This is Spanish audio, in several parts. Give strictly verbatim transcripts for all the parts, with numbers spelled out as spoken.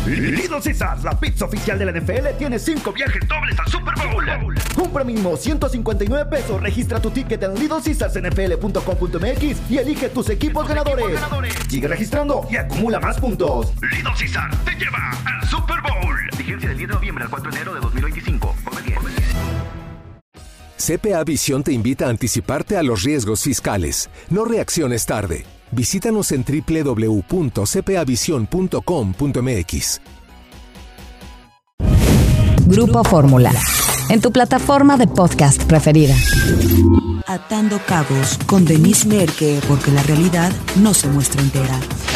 Little Caesars, la pizza oficial de la N F L, tiene cinco viajes dobles al Super Bowl. Compra mínimo ciento cincuenta y nueve pesos, registra tu ticket en little caesars n f l punto com punto m x y elige tus equipos ganadores. ganadores. Sigue registrando y acumula más puntos. Little Caesars te lleva al Super Bowl. Vigencia del diez de noviembre al cuatro de enero de dos mil veinticinco. Come bien. C P A Visión te invita a anticiparte a los riesgos fiscales. No reacciones tarde. Visítanos en doble u doble u doble u punto c p a visión punto com punto m x. Grupo Fórmula, en tu plataforma de podcast preferida. Atando cabos con Denise Merker, porque la realidad no se muestra entera.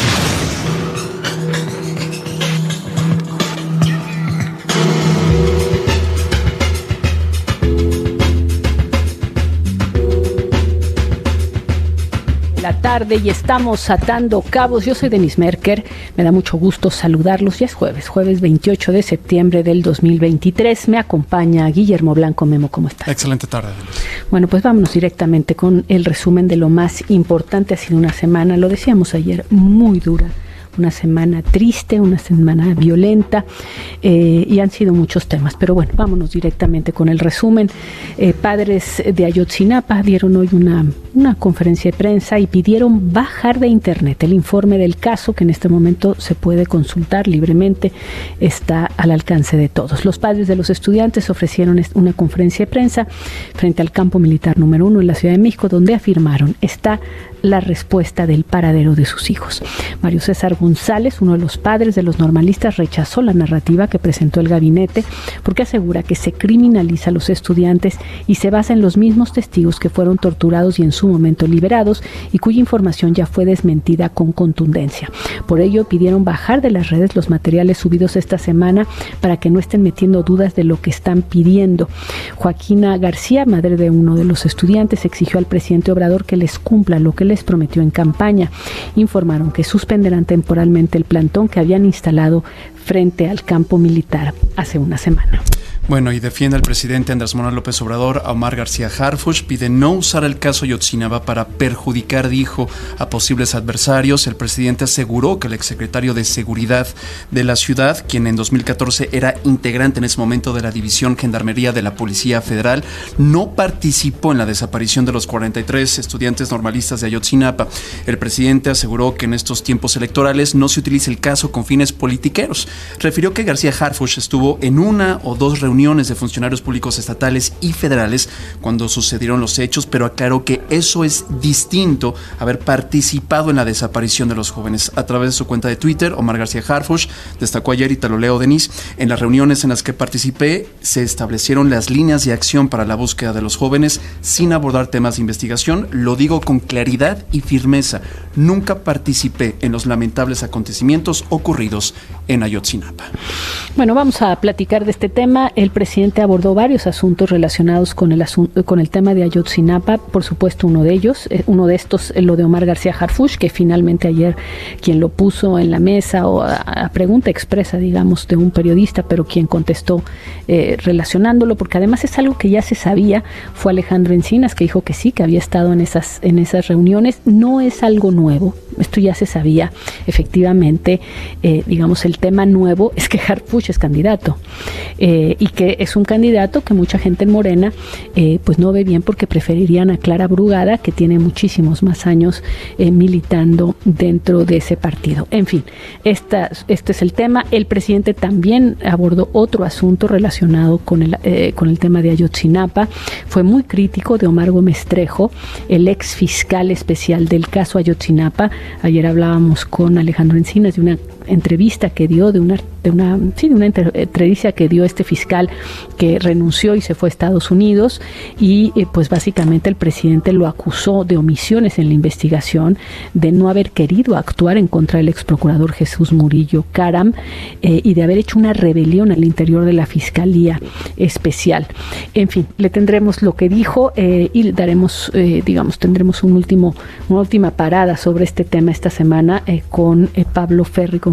La tarde y estamos atando cabos. Yo soy Denise Merker, me da mucho gusto saludarlos. Ya es jueves, jueves veintiocho de septiembre del dos mil veintitrés. Me acompaña Guillermo Blanco. Memo, ¿cómo estás? Excelente tarde, Denise. Bueno, pues vámonos directamente con el resumen de lo más importante. Ha sido una semana, lo decíamos ayer, muy dura. Una semana triste, una semana violenta eh, y han sido muchos temas. Pero bueno, vámonos directamente con el resumen. Eh, padres de Ayotzinapa dieron hoy una, una conferencia de prensa y pidieron bajar de internet el informe del caso, que en este momento se puede consultar libremente, está al alcance de todos. Los padres de los estudiantes ofrecieron una conferencia de prensa frente al campo militar número uno en la Ciudad de México, donde afirmaron está la respuesta del paradero de sus hijos. Mario César González, uno de los padres de los normalistas, rechazó la narrativa que presentó el gabinete porque asegura que se criminaliza a los estudiantes y se basa en los mismos testigos que fueron torturados y en su momento liberados y cuya información ya fue desmentida con contundencia. Por ello, pidieron bajar de las redes los materiales subidos esta semana para que no estén metiendo dudas de lo que están pidiendo. Joaquina García, madre de uno de los estudiantes, exigió al presidente Obrador que les cumpla lo que les prometió en campaña. Informaron que suspenderán temporalmente el plantón que habían instalado frente al campo militar hace una semana. Bueno, y defiende al presidente Andrés Manuel López Obrador a Omar García Harfuch, pide no usar el caso Ayotzinapa para perjudicar, dijo, a posibles adversarios. El presidente aseguró que el exsecretario de Seguridad de la ciudad, quien en dos mil catorce era integrante en ese momento de la División Gendarmería de la Policía Federal, no participó en la desaparición de los cuarenta y tres estudiantes normalistas de Ayotzinapa. El presidente aseguró que en estos tiempos electorales no se utilice el caso con fines politiqueros. Refirió que García Harfuch estuvo en una o dos reuniones reuniones de funcionarios públicos estatales y federales cuando sucedieron los hechos, pero aclaró que eso es distinto a haber participado en la desaparición de los jóvenes. A través de su cuenta de Twitter, Omar García Harfuch destacó ayer, y te lo leo, Denise: en las reuniones en las que participé se establecieron las líneas de acción para la búsqueda de los jóvenes sin abordar temas de investigación. Lo digo con claridad y firmeza, nunca participé en los lamentables acontecimientos ocurridos en Ayotzinapa. Bueno, vamos a platicar de este tema. El presidente abordó varios asuntos relacionados con el asunto, con el tema de Ayotzinapa. Por supuesto, uno de ellos, eh, uno de estos, lo de Omar García Harfuch, que finalmente ayer quien lo puso en la mesa o a, a pregunta expresa, digamos, de un periodista, pero quien contestó eh, relacionándolo, porque además es algo que ya se sabía, fue Alejandro Encinas, que dijo que sí, que había estado en esas, en esas reuniones. No es algo nuevo, esto ya se sabía, efectivamente. Eh, digamos, el tema nuevo es que Harfuch es candidato. Eh, y que es un candidato que mucha gente en Morena eh, pues no ve bien, porque preferirían a Clara Brugada, que tiene muchísimos más años eh, militando dentro de ese partido. En fin, esta, este es el tema. El presidente también abordó otro asunto relacionado con el, eh, con el tema de Ayotzinapa. Fue muy crítico de Omar Gómez Trejo, el ex fiscal especial del caso Ayotzinapa. Ayer hablábamos con Alejandro Encinas de una entrevista que dio, de una, de una, sí, de una entrevista que dio este fiscal que renunció y se fue a Estados Unidos, y eh, pues básicamente el presidente lo acusó de omisiones en la investigación, de no haber querido actuar en contra del ex procurador Jesús Murillo Caram eh, y de haber hecho una rebelión al interior de la Fiscalía Especial. En fin, le tendremos lo que dijo eh, y daremos, eh, digamos, tendremos un último, una última parada sobre este tema esta semana eh, con eh, Pablo Ferri, con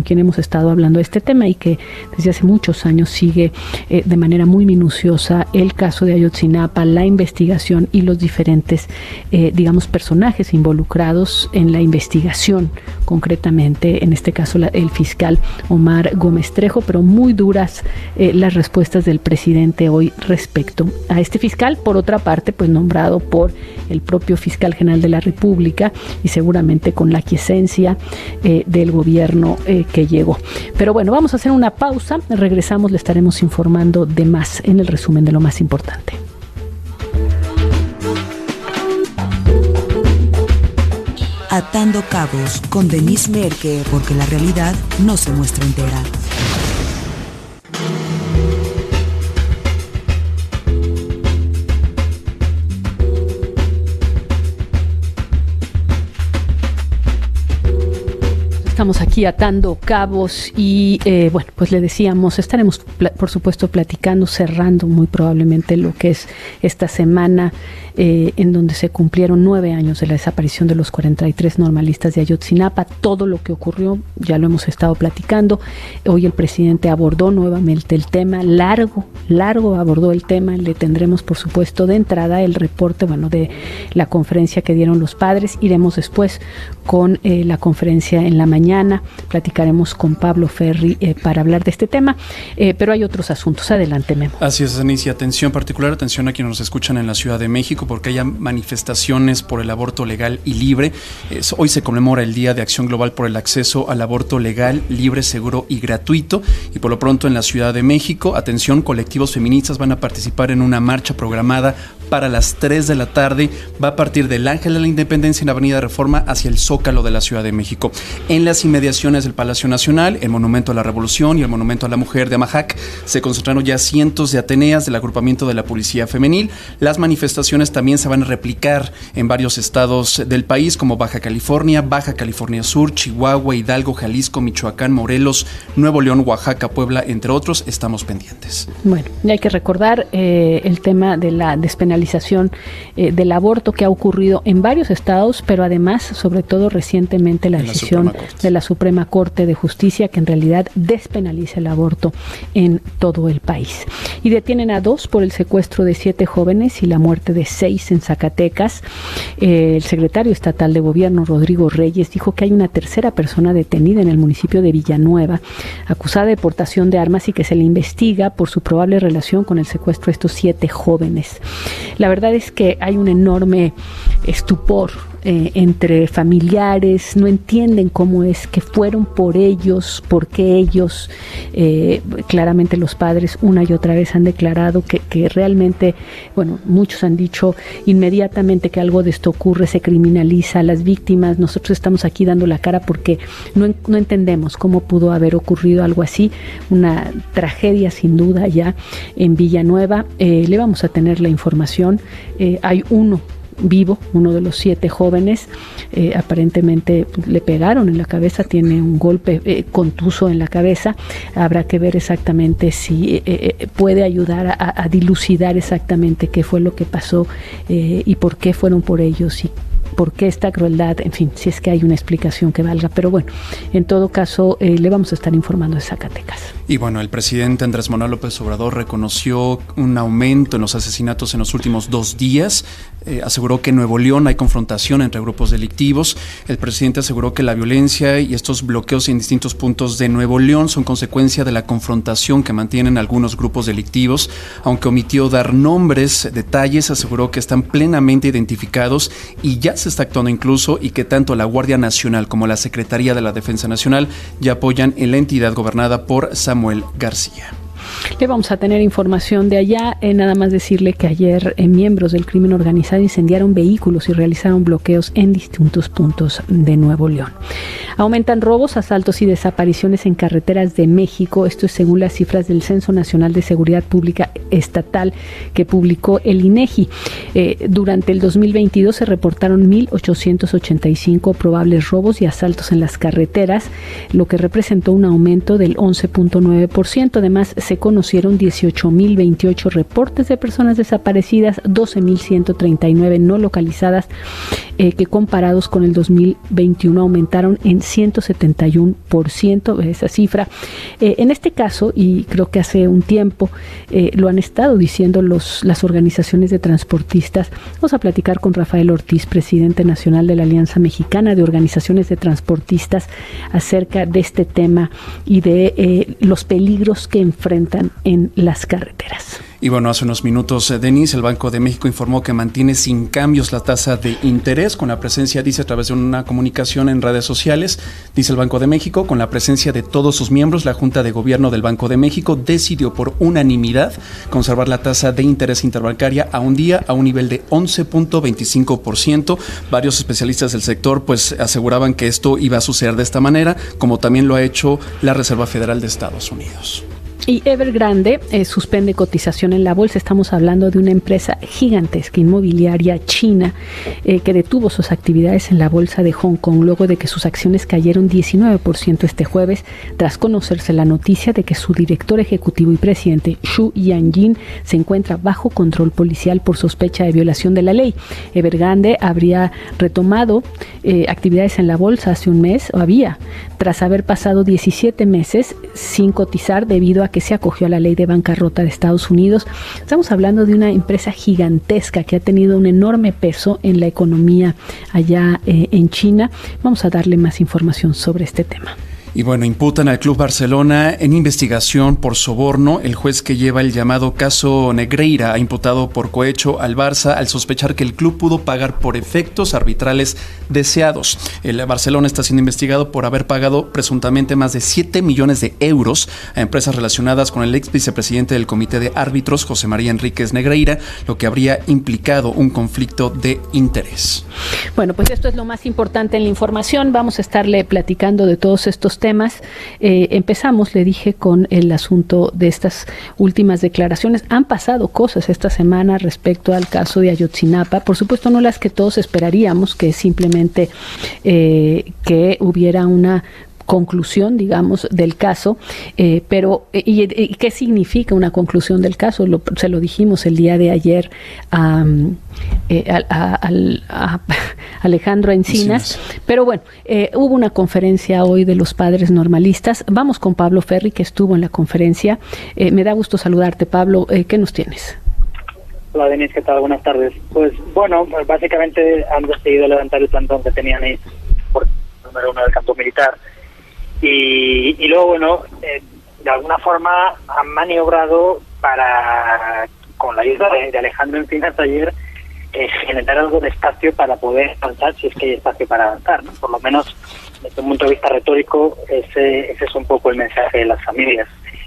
con quien hemos estado hablando de este tema y que desde hace muchos años sigue eh, de manera muy minuciosa el caso de Ayotzinapa, la investigación y los diferentes, eh, digamos, personajes involucrados en la investigación, concretamente, en este caso la, el fiscal Omar Gómez Trejo, pero muy duras eh, las respuestas del presidente hoy respecto a este fiscal, por otra parte, pues nombrado por el propio fiscal general de la República y seguramente con la aquiescencia eh, del gobierno eh, que llegó. Pero bueno, vamos a hacer una pausa, regresamos, le estaremos informando de más en el resumen de lo más importante. Atando Cabos con Denise Merker, porque la realidad no se muestra entera. Estamos aquí atando cabos y eh, bueno, pues le decíamos, estaremos pl- por supuesto platicando, cerrando muy probablemente lo que es esta semana eh, en donde se cumplieron nueve años de la desaparición de los cuarenta y tres normalistas de Ayotzinapa. Todo lo que ocurrió ya lo hemos estado platicando. Hoy el presidente abordó nuevamente el tema, largo, largo abordó el tema. Le tendremos por supuesto de entrada el reporte, bueno, de la conferencia que dieron los padres. Iremos después con eh, la conferencia en la mañana. Platicaremos con Pablo Ferri eh, para hablar de este tema, eh, pero hay otros asuntos. Adelante, Memo. Así es, Denise, y atención particular, atención a quienes nos escuchan en la Ciudad de México, porque haya manifestaciones por el aborto legal y libre. Es, hoy se conmemora el Día de Acción Global por el Acceso al Aborto Legal, Libre, Seguro y Gratuito, y por lo pronto en la Ciudad de México, atención, colectivos feministas van a participar en una marcha programada para las tres de la tarde. Va a partir del Ángel de la Independencia en la Avenida Reforma hacia el Zócalo de la Ciudad de México. En las inmediaciones del Palacio Nacional, el Monumento a la Revolución y el Monumento a la Mujer de Amajac, se concentraron ya cientos de ateneas del agrupamiento de la Policía Femenil. Las manifestaciones también se van a replicar en varios estados del país, como Baja California, Baja California Sur, Chihuahua, Hidalgo, Jalisco, Michoacán, Morelos, Nuevo León, Oaxaca, Puebla, entre otros. Estamos pendientes. Bueno, y hay que recordar eh, el tema de la despenalización eh, del aborto que ha ocurrido en varios estados, pero además, sobre todo recientemente, la decisión de la Suprema Corte de Justicia, que en realidad despenaliza el aborto en todo el país. Y detienen a dos por el secuestro de siete jóvenes y la muerte de seis en Zacatecas. Eh, el secretario estatal de Gobierno, Rodrigo Reyes, dijo que hay una tercera persona detenida en el municipio de Villanueva, acusada de portación de armas y que se le investiga por su probable relación con el secuestro de estos siete jóvenes. La verdad es que hay un enorme estupor Eh, entre familiares, no entienden cómo es que fueron por ellos, por qué ellos, eh, claramente los padres una y otra vez han declarado que, que realmente, bueno, muchos han dicho inmediatamente que algo de esto ocurre, se criminaliza a las víctimas. Nosotros estamos aquí dando la cara porque no, no entendemos cómo pudo haber ocurrido algo así, una tragedia sin duda ya en Villanueva. Eh, le vamos a tener la información, eh, hay uno vivo, uno de los siete jóvenes, eh, aparentemente pues, le pegaron en la cabeza, tiene un golpe eh, contuso en la cabeza. Habrá que ver exactamente si eh, eh, puede ayudar a, a dilucidar exactamente qué fue lo que pasó eh, y por qué fueron por ellos y por qué esta crueldad, en fin, si es que hay una explicación que valga. Pero bueno, en todo caso, eh, le vamos a estar informando de Zacatecas. Y bueno, el presidente Andrés Manuel López Obrador reconoció un aumento en los asesinatos en los últimos dos días. Eh, aseguró que en Nuevo León hay confrontación entre grupos delictivos. El presidente aseguró que la violencia y estos bloqueos en distintos puntos de Nuevo León son consecuencia de la confrontación que mantienen algunos grupos delictivos. Aunque omitió dar nombres, detalles, aseguró que están plenamente identificados y ya se está actuando incluso, y que tanto la Guardia Nacional como la Secretaría de la Defensa Nacional ya apoyan en la entidad gobernada por Samuel García. Le vamos a tener información de allá. Eh, nada más decirle que ayer eh, miembros del crimen organizado incendiaron vehículos y realizaron bloqueos en distintos puntos de Nuevo León. Aumentan robos, asaltos y desapariciones en carreteras de México. Esto es según las cifras del Censo Nacional de Seguridad Pública Estatal que publicó el INEGI. Eh, durante el dos mil veintidós se reportaron mil ochocientos ochenta y cinco probables robos y asaltos en las carreteras, lo que representó un aumento del once punto nueve por ciento. Además, se conocieron dieciocho mil veintiocho reportes de personas desaparecidas, doce mil ciento treinta y nueve no localizadas eh, que comparados con el dos mil veintiuno aumentaron en ciento setenta y uno por ciento, esa cifra. Eh, en este caso, y creo que hace un tiempo eh, lo han estado diciendo los, las organizaciones de transportistas, vamos a platicar con Rafael Ortiz, presidente nacional de la Alianza Mexicana de Organizaciones de Transportistas, acerca de este tema y de eh, los peligros que enfrentan en las carreteras. Y bueno, hace unos minutos, eh, Denis, el Banco de México informó que mantiene sin cambios la tasa de interés con la presencia, dice a través de una comunicación en redes sociales, dice el Banco de México, con la presencia de todos sus miembros, la Junta de Gobierno del Banco de México decidió por unanimidad conservar la tasa de interés interbancaria a un día a un nivel de once punto veinticinco por ciento. Varios especialistas del sector pues aseguraban que esto iba a suceder de esta manera, como también lo ha hecho la Reserva Federal de Estados Unidos. Y Evergrande eh, suspende cotización en la bolsa. Estamos hablando de una empresa gigantesca inmobiliaria china eh, que detuvo sus actividades en la bolsa de Hong Kong luego de que sus acciones cayeron diecinueve por ciento este jueves tras conocerse la noticia de que su director ejecutivo y presidente Xu Yanjin se encuentra bajo control policial por sospecha de violación de la ley. Evergrande habría retomado eh, actividades en la bolsa hace un mes, o había, tras haber pasado diecisiete meses sin cotizar debido a que se acogió a la ley de bancarrota de Estados Unidos. Estamos hablando de una empresa gigantesca que ha tenido un enorme peso en la economía allá eh, en China. Vamos a darle más información sobre este tema. Y bueno, imputan al Club Barcelona en investigación por soborno. El juez que lleva el llamado caso Negreira ha imputado por cohecho al Barça al sospechar que el club pudo pagar por efectos arbitrales deseados. El Barcelona está siendo investigado por haber pagado presuntamente más de siete millones de euros a empresas relacionadas con el ex vicepresidente del Comité de Árbitros, José María Enríquez Negreira, lo que habría implicado un conflicto de interés. Bueno, pues esto es lo más importante en la información. Vamos a estarle platicando de todos estos temas. Eh, empezamos, le dije, con el asunto de estas últimas declaraciones. Han pasado cosas esta semana respecto al caso de Ayotzinapa, por supuesto no las que todos esperaríamos, que es simplemente eh, que hubiera una conclusión, digamos, del caso, eh, pero y, y ¿qué significa una conclusión del caso? Lo, se lo dijimos el día de ayer a, eh, a, a, a, a Alejandro Encinas, Encinas. Pero bueno, eh, hubo una conferencia hoy de los padres normalistas. Vamos con Pablo Ferri, que estuvo en la conferencia. Eh, me da gusto saludarte, Pablo. Eh, ¿Qué nos tienes? Hola, Denise, ¿qué tal? Buenas tardes. Pues bueno, pues básicamente han decidido levantar el plantón que tenían ahí por número uno del campo militar. Y, y luego, bueno, eh, de alguna forma han maniobrado para, con la ayuda de, de Alejandro Encinas ayer, eh, generar algo de espacio para poder avanzar, si es que hay espacio para avanzar, ¿no? Por lo menos, desde un punto de vista retórico, ese, ese es un poco el mensaje de las familias.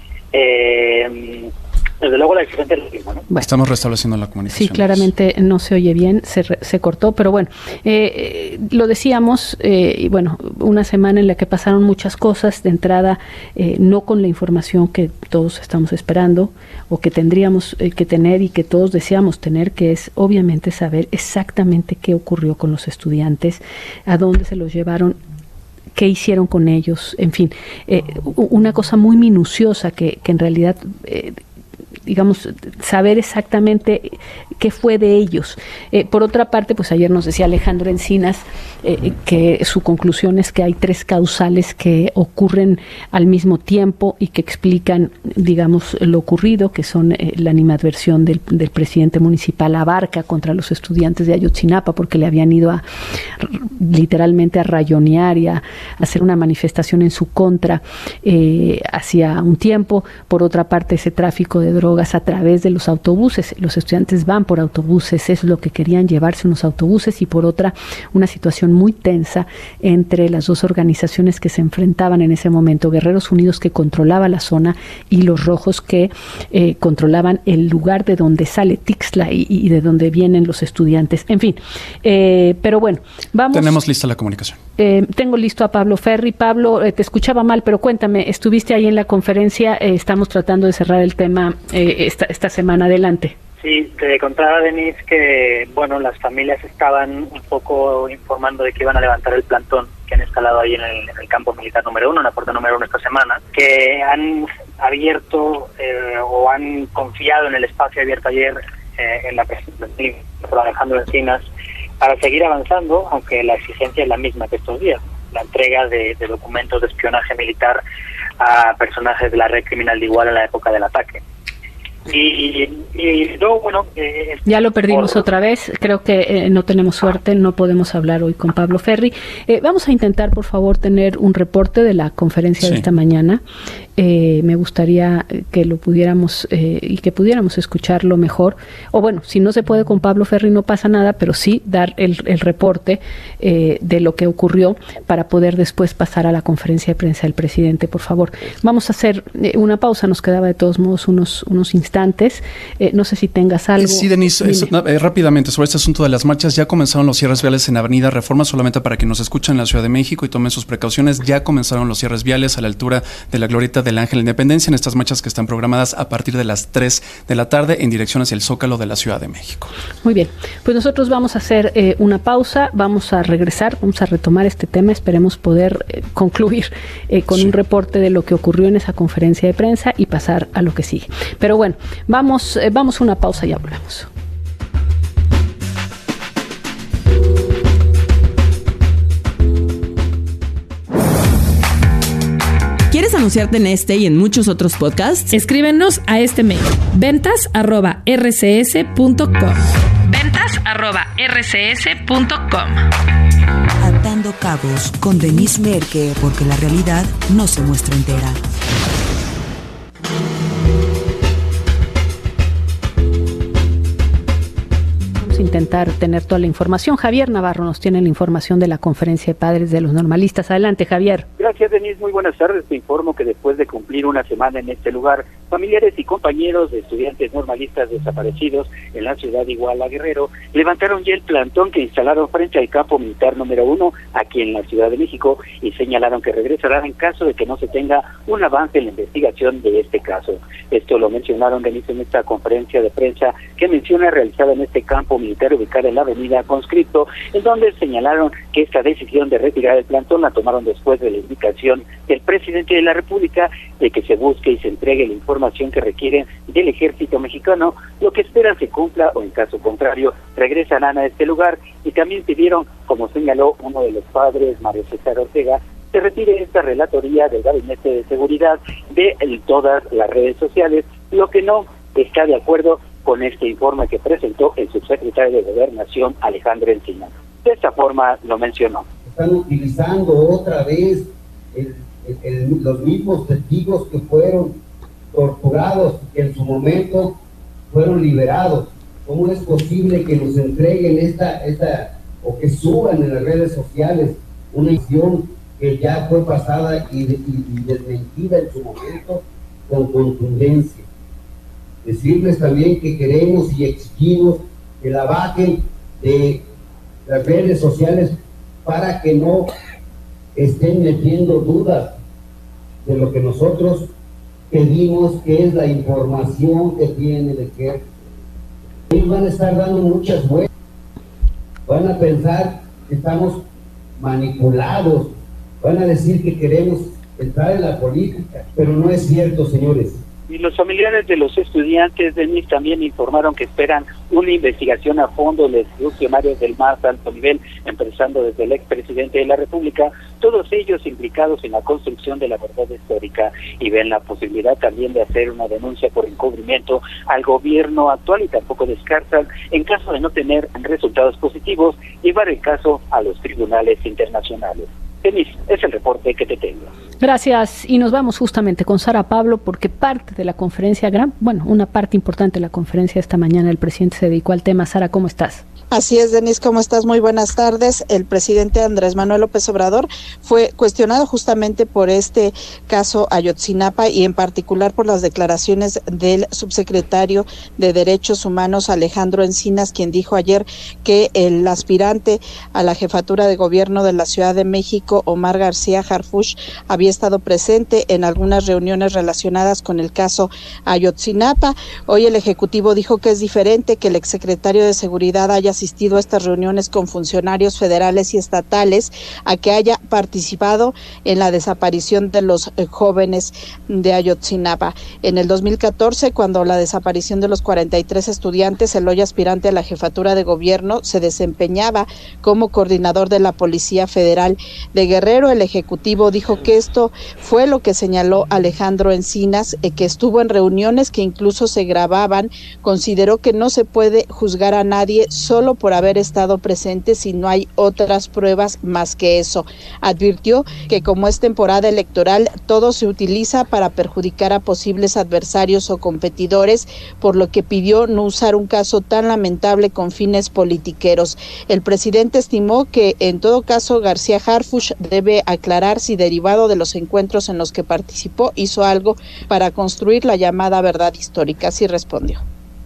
Eh, Desde luego la exigencia es lo mismo, ¿no? Bueno, estamos restableciendo la comunicación. Sí, claramente no se oye bien, se, se cortó, pero bueno, eh, lo decíamos, eh, y bueno, una semana en la que pasaron muchas cosas, de entrada, eh, no con la información que todos estamos esperando, o que tendríamos eh, que tener y que todos deseamos tener, que es obviamente saber exactamente qué ocurrió con los estudiantes, a dónde se los llevaron, qué hicieron con ellos, en fin, eh, una cosa muy minuciosa que, que en realidad... Eh, digamos, saber exactamente qué fue de ellos. Eh, por otra parte, pues ayer nos decía Alejandro Encinas eh, que su conclusión es que hay tres causales que ocurren al mismo tiempo y que explican, digamos, lo ocurrido, que son eh, la animadversión del, del presidente municipal Abarca contra los estudiantes de Ayotzinapa, porque le habían ido a literalmente a rayonear y a, a hacer una manifestación en su contra eh, hacía un tiempo. Por otra parte, ese tráfico de drogas a través de los autobuses. Los estudiantes van por autobuses, es lo que querían, llevarse unos autobuses, y por otra, una situación muy tensa entre las dos organizaciones que se enfrentaban en ese momento, Guerreros Unidos, que controlaba la zona, y los Rojos, que eh, controlaban el lugar de donde sale Tixla y, y de donde vienen los estudiantes. En fin, eh, pero bueno, vamos. Tenemos lista la comunicación. Eh, tengo listo a Pablo Ferri. Pablo, eh, te escuchaba mal, pero cuéntame, estuviste ahí en la conferencia, eh, estamos tratando de cerrar el tema eh, esta, esta semana. Adelante. Sí, te contaba, Denise, que bueno, las familias estaban un poco informando de que iban a levantar el plantón que han instalado ahí en el, en el campo militar número uno, en la puerta número uno esta semana, que han abierto eh, o han confiado en el espacio abierto ayer eh, en la presentación por Alejandro Encinas, para seguir avanzando, aunque la exigencia es la misma que estos días, la entrega de, de documentos de espionaje militar a personajes de la red criminal de Iguala en la época del ataque. Y, y luego, bueno... Eh, ya lo perdimos por... otra vez, creo que eh, no tenemos suerte, no podemos hablar hoy con Pablo Ferri. Eh, vamos a intentar, por favor, tener un reporte de la conferencia sí. de esta mañana. Eh, me gustaría que lo pudiéramos eh, y que pudiéramos escucharlo mejor. O bueno, si no se puede con Pablo Ferri no pasa nada, pero sí dar el, el reporte eh, de lo que ocurrió para poder después pasar a la conferencia de prensa del presidente, por favor. Vamos a hacer eh, una pausa, nos quedaba de todos modos unos, unos instantes. Eh, no sé si tengas algo. Sí, Denise, es, eh, rápidamente sobre este asunto de las marchas, ya comenzaron los cierres viales en Avenida Reforma, solamente para que nos escuchen en la Ciudad de México y tomen sus precauciones, ya comenzaron los cierres viales a la altura de la glorieta del Ángel de Independencia en estas marchas que están programadas a partir de las tres de la tarde en dirección hacia el Zócalo de la Ciudad de México. Muy bien, pues nosotros vamos a hacer eh, una pausa, vamos a regresar, vamos a retomar este tema, esperemos poder eh, concluir eh, con sí. un reporte de lo que ocurrió en esa conferencia de prensa y pasar a lo que sigue. Pero bueno, vamos, eh, vamos a una pausa y ya volvemos. ¿Quieres anunciarte en este y en muchos otros podcasts? Escríbenos a este mail, ventas arroba r c s punto com. ventas arroba r c s punto com. Atando cabos con Denise Merker, porque la realidad no se muestra entera. Intentar tener toda la información. Javier Navarro nos tiene la información de la conferencia de padres de los normalistas. Adelante, Javier. Gracias, Denise. Muy buenas tardes. Te informo que después de cumplir una semana en este lugar, familiares y compañeros de estudiantes normalistas desaparecidos en la ciudad de Iguala, Guerrero, levantaron ya el plantón que instalaron frente al campo militar número uno aquí en la Ciudad de México y señalaron que regresarán en caso de que no se tenga un avance en la investigación de este caso. Esto lo mencionaron, Denise, en esta conferencia de prensa que menciona realizada en este campo militar ubicada en la avenida Conscripto, en donde señalaron que esta decisión de retirar el plantón la tomaron después de la indicación del presidente de la República de que se busque y se entregue la información que requieren del ejército mexicano, lo que esperan se cumpla o en caso contrario regresarán a este lugar, y también pidieron, como señaló uno de los padres, Mario César Ortega, se retire esta relatoría del Gabinete de Seguridad de todas las redes sociales, lo que no está de acuerdo con este informe que presentó el subsecretario de Gobernación, Alejandro Encinas. De esta forma lo mencionó. Están utilizando otra vez el, el, el, los mismos testigos que fueron torturados, que en su momento fueron liberados. ¿Cómo es posible que nos entreguen esta, esta o que suban en las redes sociales una acción que ya fue pasada y, y, y desmentida en su momento con contundencia? Decirles también que queremos y exigimos que la bajen de las redes sociales para que no estén metiendo dudas de lo que nosotros pedimos, que es la información que tiene el ejército. Ellos van a estar dando muchas vueltas, van a pensar que estamos manipulados, van a decir que queremos entrar en la política, pero no es cierto, señores. Y los familiares de los estudiantes de M I S también informaron que esperan una investigación a fondo de los funcionarios del más alto nivel, empezando desde el expresidente de la República, todos ellos implicados en la construcción de la verdad histórica, y ven la posibilidad también de hacer una denuncia por encubrimiento al gobierno actual, y tampoco descartan, en caso de no tener resultados positivos, llevar el caso a los tribunales internacionales. Denise, es el reporte que te tengo. Gracias, y nos vamos justamente con Sara Pablo, porque parte de la conferencia, gran, bueno, una parte importante de la conferencia esta mañana, el presidente se dedicó al tema. Sara, ¿cómo estás? Así es, Denise, ¿cómo estás? Muy buenas tardes. El presidente Andrés Manuel López Obrador fue cuestionado justamente por este caso Ayotzinapa y en particular por las declaraciones del subsecretario de Derechos Humanos, Alejandro Encinas, quien dijo ayer que el aspirante a la jefatura de gobierno de la Ciudad de México, Omar García Harfuch, había estado presente en algunas reuniones relacionadas con el caso Ayotzinapa. Hoy el Ejecutivo dijo que es diferente que el exsecretario de Seguridad haya asistido a estas reuniones con funcionarios federales y estatales, a que haya participado en la desaparición de los eh, jóvenes de Ayotzinapa. En el dos mil catorce, cuando la desaparición de los cuarenta y tres estudiantes, el hoy aspirante a la jefatura de gobierno se desempeñaba como coordinador de la Policía Federal de Guerrero. El Ejecutivo dijo que esto fue lo que señaló Alejandro Encinas, eh, que estuvo en reuniones que incluso se grababan. Consideró que no se puede juzgar a nadie solo por haber estado presente si no hay otras pruebas más que eso. Advirtió que como es temporada electoral, todo se utiliza para perjudicar a posibles adversarios o competidores, por lo que pidió no usar un caso tan lamentable con fines politiqueros. El presidente estimó que en todo caso García Harfuch debe aclarar si derivado de los encuentros en los que participó hizo algo para construir la llamada verdad histórica. Así respondió.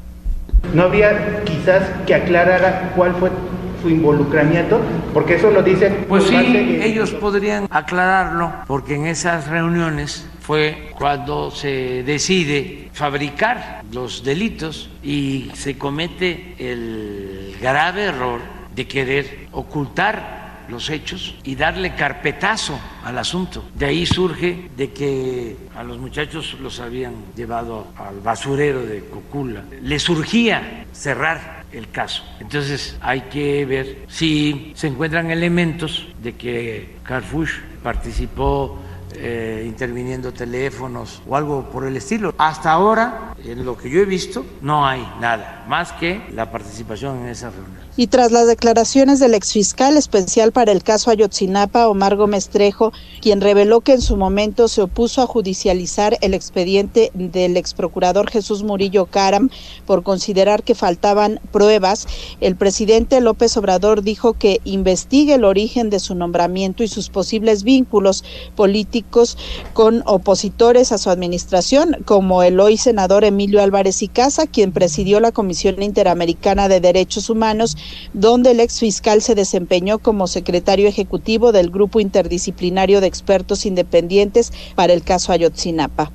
¿No habría quizás que aclarara cuál fue su involucramiento? Porque eso lo dice... Pues sí, en... ellos podrían aclararlo, porque en esas reuniones fue cuando se decide fabricar los delitos y se comete el grave error de querer ocultar los hechos y darle carpetazo al asunto. De ahí surge de que a los muchachos los habían llevado al basurero de Cocula. Les surgía cerrar el caso. Entonces hay que ver si se encuentran elementos de que Harfuch participó eh, interviniendo teléfonos o algo por el estilo. Hasta ahora, en lo que yo he visto, no hay nada más que la participación en esas reuniones. Y tras las declaraciones del exfiscal especial para el caso Ayotzinapa, Omar Gómez Trejo, quien reveló que en su momento se opuso a judicializar el expediente del exprocurador Jesús Murillo Caram por considerar que faltaban pruebas, el presidente López Obrador dijo que investigue el origen de su nombramiento y sus posibles vínculos políticos con opositores a su administración, como el hoy senador Emilio Álvarez y Casa, quien presidió la Comisión Interamericana de Derechos Humanos, donde el exfiscal se desempeñó como secretario ejecutivo del Grupo Interdisciplinario de Expertos Independientes para el caso Ayotzinapa.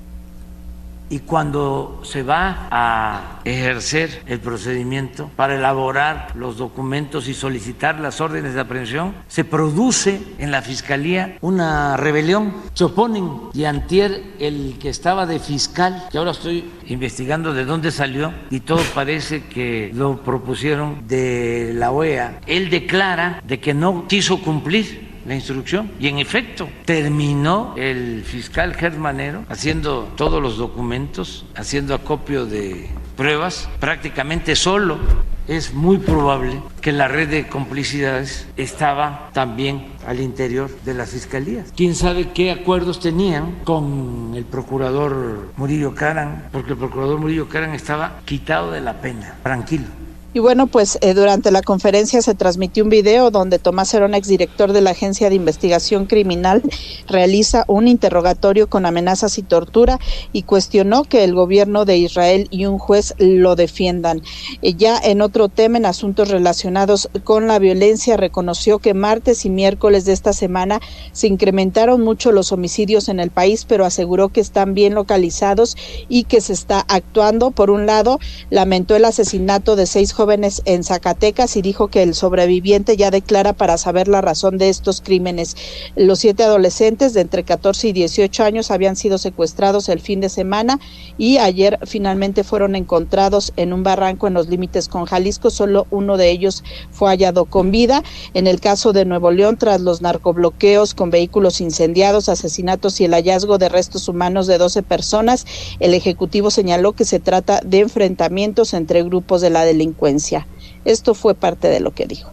Y cuando se va a ejercer el procedimiento para elaborar los documentos y solicitar las órdenes de aprehensión, se produce en la Fiscalía una rebelión. Se oponen y antier el que estaba de fiscal, que ahora estoy investigando de dónde salió y todo parece que lo propusieron de la O E A, él declara de que no quiso cumplir la instrucción y en efecto terminó el fiscal Gertz Manero haciendo todos los documentos, haciendo acopio de pruebas prácticamente solo. Es muy probable que la red de complicidades estaba también al interior de las fiscalías. Quién sabe qué acuerdos tenían con el procurador Murillo Caram, porque el procurador Murillo Caram estaba quitado de la pena, tranquilo. Y bueno, pues eh, durante la conferencia se transmitió un video donde Tomás Herón, exdirector de la Agencia de Investigación Criminal, realiza un interrogatorio con amenazas y tortura y cuestionó que el gobierno de Israel y un juez lo defiendan. Eh, ya en otro tema, en asuntos relacionados con la violencia, reconoció que martes y miércoles de esta semana se incrementaron mucho los homicidios en el país, pero aseguró que están bien localizados y que se está actuando. Por un lado, lamentó el asesinato de seis jóvenes jóvenes en Zacatecas y dijo que el sobreviviente ya declara para saber la razón de estos crímenes. Los siete adolescentes de entre catorce y dieciocho años habían sido secuestrados el fin de semana y ayer finalmente fueron encontrados en un barranco en los límites con Jalisco. Solo uno de ellos fue hallado con vida. En el caso de Nuevo León, tras los narcobloqueos con vehículos incendiados, asesinatos y el hallazgo de restos humanos de doce personas, el Ejecutivo señaló que se trata de enfrentamientos entre grupos de la delincuencia. Esto fue parte de lo que dijo.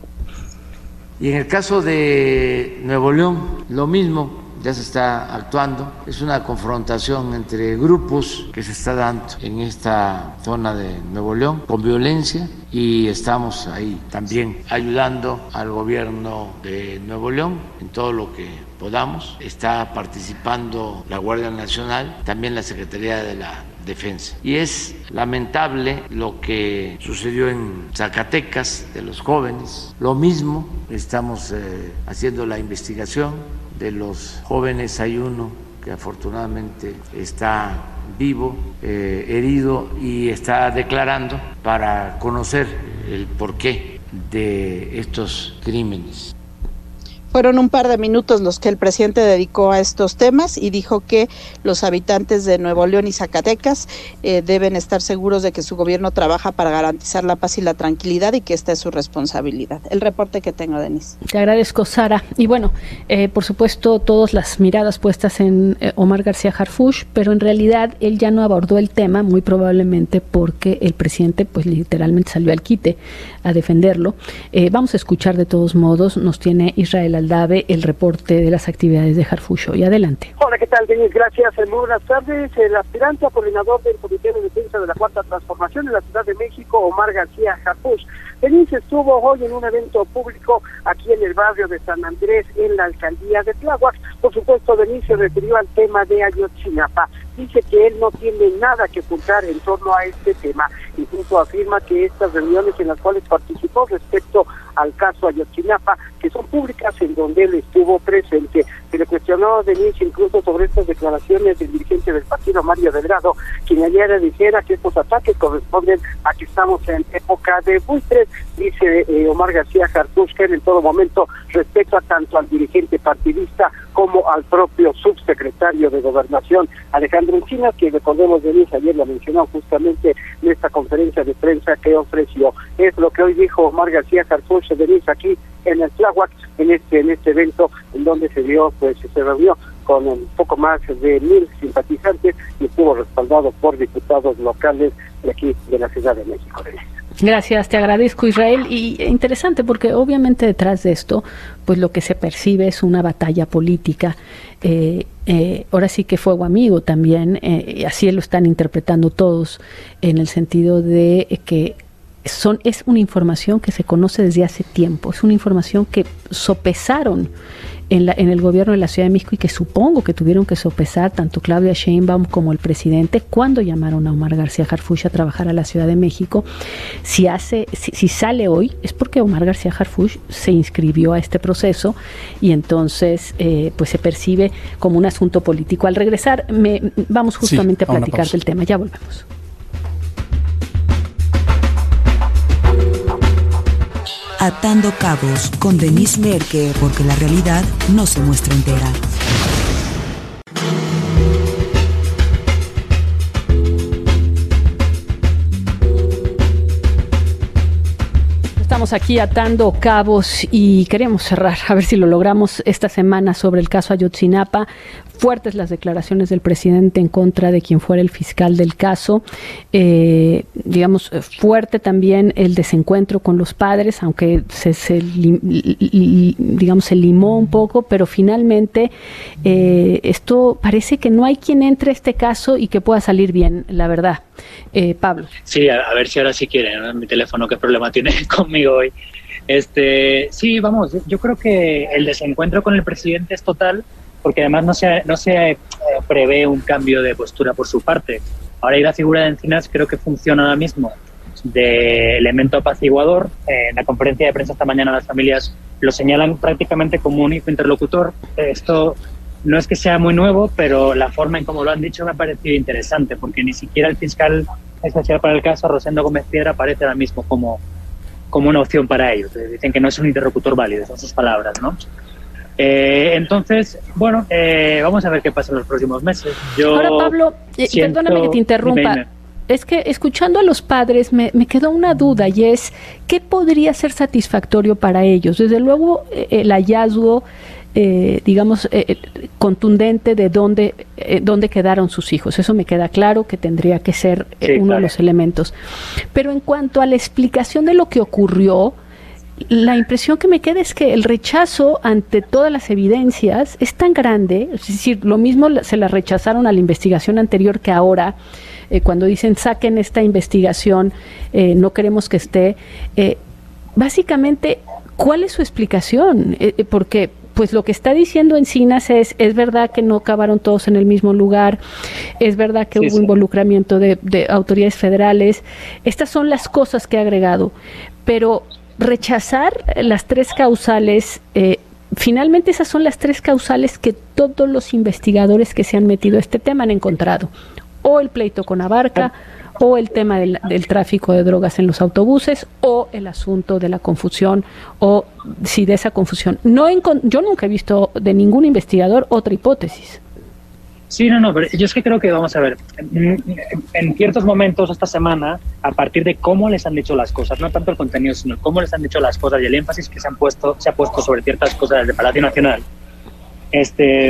Y en el caso de Nuevo León, lo mismo, ya se está actuando. Es una confrontación entre grupos que se está dando en esta zona de Nuevo León con violencia y estamos ahí también ayudando al gobierno de Nuevo León en todo lo que podamos. Está participando la Guardia Nacional, también la Secretaría de la Defensa. Y es lamentable lo que sucedió en Zacatecas de los jóvenes. Lo mismo, estamos eh, haciendo la investigación de los jóvenes. Hay uno que afortunadamente está vivo, eh, herido y está declarando para conocer el porqué de estos crímenes. Fueron un par de minutos los que el presidente dedicó a estos temas y dijo que los habitantes de Nuevo León y Zacatecas eh, deben estar seguros de que su gobierno trabaja para garantizar la paz y la tranquilidad y que esta es su responsabilidad. El reporte que tengo, Denise. Te agradezco, Sara. Y bueno, eh, por supuesto, todas las miradas puestas en eh, Omar García Harfuch, pero en realidad él ya no abordó el tema, muy probablemente porque el presidente pues literalmente salió al quite a defenderlo. Eh, vamos a escuchar de todos modos, nos tiene Israel Aldave el reporte de las actividades de Harfuch hoy. Adelante. Hola, ¿qué tal, Denise? Gracias. Muy buenas tardes. El aspirante a coordinador del Comité de Defensa de la Cuarta Transformación en la Ciudad de México, Omar García Harfuch, Denise, estuvo hoy en un evento público aquí en el barrio de San Andrés, en la alcaldía de Tláhuac. Por supuesto, Denise se refirió al tema de Ayotzinapa. Dice que él no tiene nada que ocultar en torno a este tema. Incluso afirma que estas reuniones en las cuales participó respecto al caso Ayotzinapa, que son públicas, en donde él estuvo presente. Se le cuestionó a Denise incluso sobre estas declaraciones del dirigente del partido, Mario Delgado, quien ayer dijera que estos ataques corresponden a que estamos en época de buitres. Dice eh, Omar García Harfuch que en todo momento respecta tanto al dirigente partidista como al propio subsecretario de Gobernación, Alejandro Encinas, que recordemos, Denise, ayer lo mencionó justamente en esta conferencia de prensa que ofreció. Es lo que hoy dijo Omar García Harfuch, Denise, aquí en el Tláhuac, en este en este evento en donde se dio, pues se reunió con un poco más de mil simpatizantes y estuvo respaldado por diputados locales de aquí de la Ciudad de México. Gracias, te agradezco, Israel. Y interesante porque obviamente detrás de esto, pues lo que se percibe es una batalla política. Eh, eh, ahora sí que fuego amigo también, eh, así lo están interpretando todos, en el sentido de eh, que son es una información que se conoce desde hace tiempo, es una información que sopesaron en, la, en el gobierno de la Ciudad de México y que supongo que tuvieron que sopesar tanto Claudia Sheinbaum como el presidente cuando llamaron a Omar García Harfuch a trabajar a la Ciudad de México. Si hace, si, si sale hoy es porque Omar García Harfuch se inscribió a este proceso y entonces eh, pues se percibe como un asunto político. Al regresar me, vamos justamente sí, a platicar del tema. Ya volvemos. Atando Cabos con Denise Merker, porque la realidad no se muestra entera. Estamos aquí atando cabos y queremos cerrar, a ver si lo logramos esta semana sobre el caso Ayotzinapa. Fuertes las declaraciones del presidente en contra de quien fuera el fiscal del caso. Eh, digamos, fuerte también el desencuentro con los padres, aunque se, se digamos, se limó un poco, pero finalmente eh, esto parece que no hay quien entre a este caso y que pueda salir bien, la verdad. Eh, Pablo. Sí, a, a ver si ahora sí quieren, ¿no? Mi teléfono, ¿qué problema tiene conmigo hoy? Este, sí, vamos, yo creo que el desencuentro con el presidente es total, porque además no se, no se eh, prevé un cambio de postura por su parte. Ahora, y la figura de Encinas creo que funciona ahora mismo de elemento apaciguador. Eh, en la conferencia de prensa esta mañana las familias lo señalan prácticamente como un único interlocutor. Eh, esto no es que sea muy nuevo, pero la forma en cómo lo han dicho me ha parecido interesante, porque ni siquiera el fiscal especial para el caso, Rosendo Gómez Piedra, aparece ahora mismo como, como una opción para ellos. Dicen que no es un interlocutor válido, son sus palabras, ¿no? Eh, entonces, bueno, eh, vamos a ver qué pasa en los próximos meses. Yo Ahora, Pablo, eh, siento, perdóname que te interrumpa. Dime, dime. Es que escuchando a los padres me, me quedó una duda y es, ¿qué podría ser satisfactorio para ellos? Desde luego, eh, el hallazgo, eh, digamos, eh, contundente de dónde, eh, dónde quedaron sus hijos. Eso me queda claro que tendría que ser eh, sí, uno claro. de los elementos. Pero en cuanto a la explicación de lo que ocurrió, la impresión que me queda es que el rechazo ante todas las evidencias es tan grande, es decir, lo mismo se la rechazaron a la investigación anterior que ahora, eh, cuando dicen saquen esta investigación, eh, no queremos que esté. Eh, básicamente, ¿cuál es su explicación? Eh, porque pues lo que está diciendo Encinas es, es verdad que no acabaron todos en el mismo lugar, es verdad que sí, hubo sí. involucramiento de, de autoridades federales, estas son las cosas que ha agregado, pero rechazar las tres causales, eh, finalmente esas son las tres causales que todos los investigadores que se han metido a este tema han encontrado. o el pleito con Abarca, o el tema del, del tráfico de drogas en los autobuses, o el asunto de la confusión, o sí, de esa confusión. No encon- yo nunca he visto de ningún investigador otra hipótesis. Sí, no, no, pero yo es que creo que, vamos a ver, en, en ciertos momentos esta semana, a partir de cómo les han dicho las cosas, no tanto el contenido, sino cómo les han dicho las cosas y el énfasis que se han puesto, se ha puesto sobre ciertas cosas desde Palacio Nacional, este,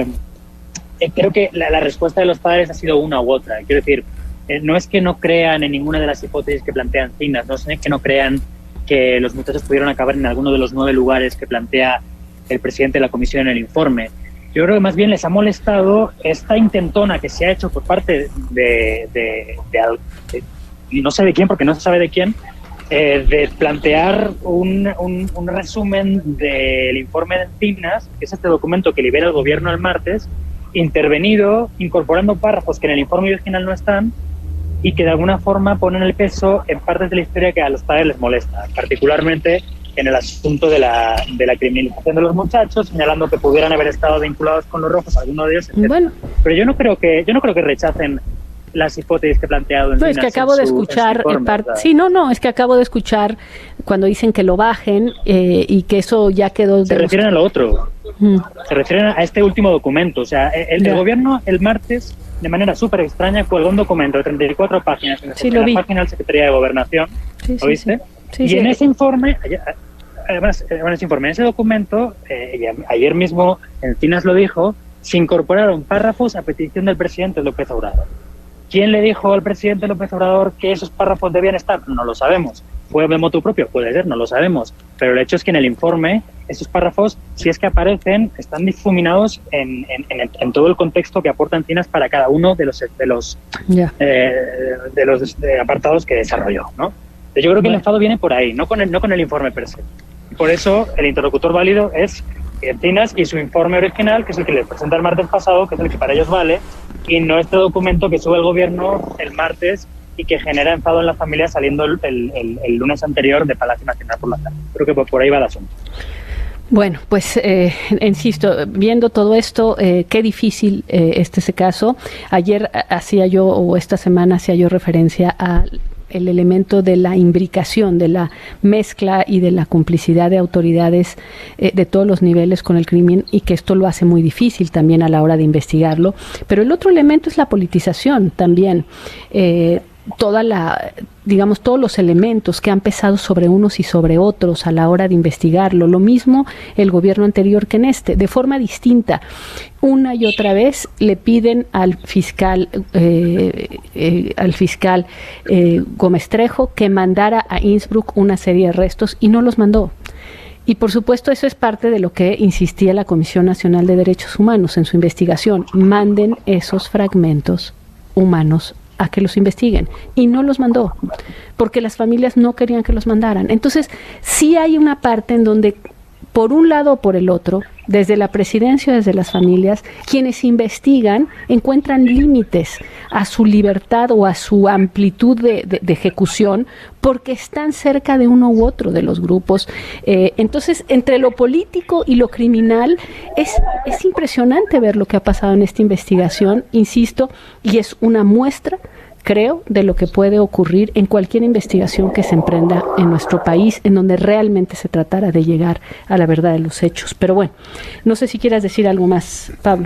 eh, creo que la, la respuesta de los padres ha sido una u otra. Quiero decir, eh, no es que no crean en ninguna de las hipótesis que plantean Cinas, no es que no crean que los muchachos pudieron acabar en alguno de los nueve lugares que plantea el presidente de la comisión en el informe. Yo creo que más bien les ha molestado esta intentona que se ha hecho por parte de, de, de, de, de no sé de quién, porque no se sabe de quién, eh, de plantear un, un, un resumen del informe de Encinas, que es este documento que libera el gobierno el martes, intervenido, incorporando párrafos que en el informe original no están y que de alguna forma ponen el peso en partes de la historia que a los padres les molesta, particularmente en el asunto de la, de la criminalización de los muchachos, señalando que pudieran haber estado vinculados con los rojos, algunos de ellos, etcétera. Bueno. Pero yo no creo que yo no creo que rechacen las hipótesis que he planteado. En no, es que acabo de su, escuchar informe, part... sí, no, no, es que acabo de escuchar cuando dicen que lo bajen eh, y que eso ya quedó. Se refieren a lo otro. Mm. Se refieren a este último documento. O sea, el, el gobierno el martes, de manera súper extraña, colgó un documento de treinta y cuatro páginas en, sí, en la vi. página de la Secretaría de Gobernación. Sí, ¿Lo viste? Sí, sí, y sí, en sí. ese informe, además, en ese informe, en ese documento, eh, ayer mismo Encinas lo dijo, se incorporaron párrafos a petición del presidente López Obrador. ¿Quién le dijo al presidente López Obrador que esos párrafos debían estar? No lo sabemos. ¿Fue de motu propio? Puede ser, no lo sabemos. Pero el hecho es que en el informe, esos párrafos, si es que aparecen, están difuminados en, en, en, en todo el contexto que aporta Encinas para cada uno de los de los, yeah. eh, de los de apartados que desarrolló, ¿no? Yo creo que el enfado viene por ahí, no con el, no con el informe per se. Por eso, el interlocutor válido es Encinas y su informe original, que es el que le presenta el martes pasado, que es el que para ellos vale, y no este documento que sube el gobierno el martes y que genera enfado en la familia saliendo el, el, el, el lunes anterior de Palacio Nacional por la tarde. Creo que por, por ahí va el asunto. Bueno, pues eh, insisto, viendo todo esto, eh, qué difícil eh, este ese caso. Ayer hacía yo, o esta semana hacía yo referencia a el elemento de la imbricación, de la mezcla y de la complicidad de autoridades eh, de todos los niveles con el crimen, y que esto lo hace muy difícil también a la hora de investigarlo. Pero el otro elemento es la politización también. Eh, toda la, digamos, todos los elementos que han pesado sobre unos y sobre otros a la hora de investigarlo. Lo mismo el gobierno anterior que en este, de forma distinta. Una y otra vez le piden al fiscal, eh, eh, al fiscal eh, Gómez Trejo que mandara a Innsbruck una serie de arrestos y no los mandó. Y por supuesto eso es parte de lo que insistía la Comisión Nacional de Derechos Humanos en su investigación. Manden esos fragmentos humanos a que los investiguen, y no los mandó porque las familias no querían que los mandaran. Entonces sí hay una parte en donde, por un lado o por el otro, desde la presidencia o desde las familias, quienes investigan encuentran límites a su libertad o a su amplitud de, de, de ejecución, porque están cerca de uno u otro de los grupos. Eh, entonces, entre lo político y lo criminal, es, es impresionante ver lo que ha pasado en esta investigación, insisto, y es una muestra, creo, de lo que puede ocurrir en cualquier investigación que se emprenda en nuestro país, en donde realmente se tratara de llegar a la verdad de los hechos. Pero bueno, no sé si quieras decir algo más, Pablo.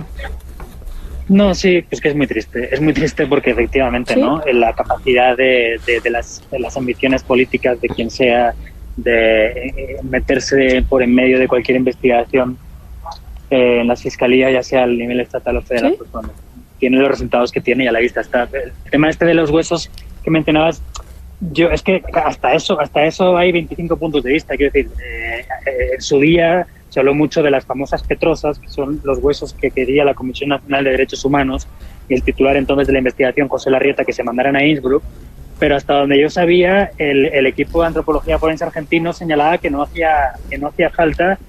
No, sí, es que es muy triste. Es muy triste porque efectivamente, ¿sí? ¿no? La capacidad de, de, de, las, de las ambiciones políticas de quien sea de eh, meterse por en medio de cualquier investigación eh, en la fiscalía, ya sea al nivel estatal o federal, ¿sí? Pues bueno, tiene los resultados que tiene y a la vista está. El tema este de los huesos que mencionabas, yo es que hasta eso hasta eso hay veinticinco puntos de vista. Quiero decir, eh, eh, en su día se habló mucho de las famosas petrosas, que son los huesos que quería la Comisión Nacional de Derechos Humanos y el titular entonces de la investigación, José Larrieta, que se mandaran a Innsbruck, pero hasta donde yo sabía, el, el equipo de antropología forense argentino señalaba que no hacía que no hacía falta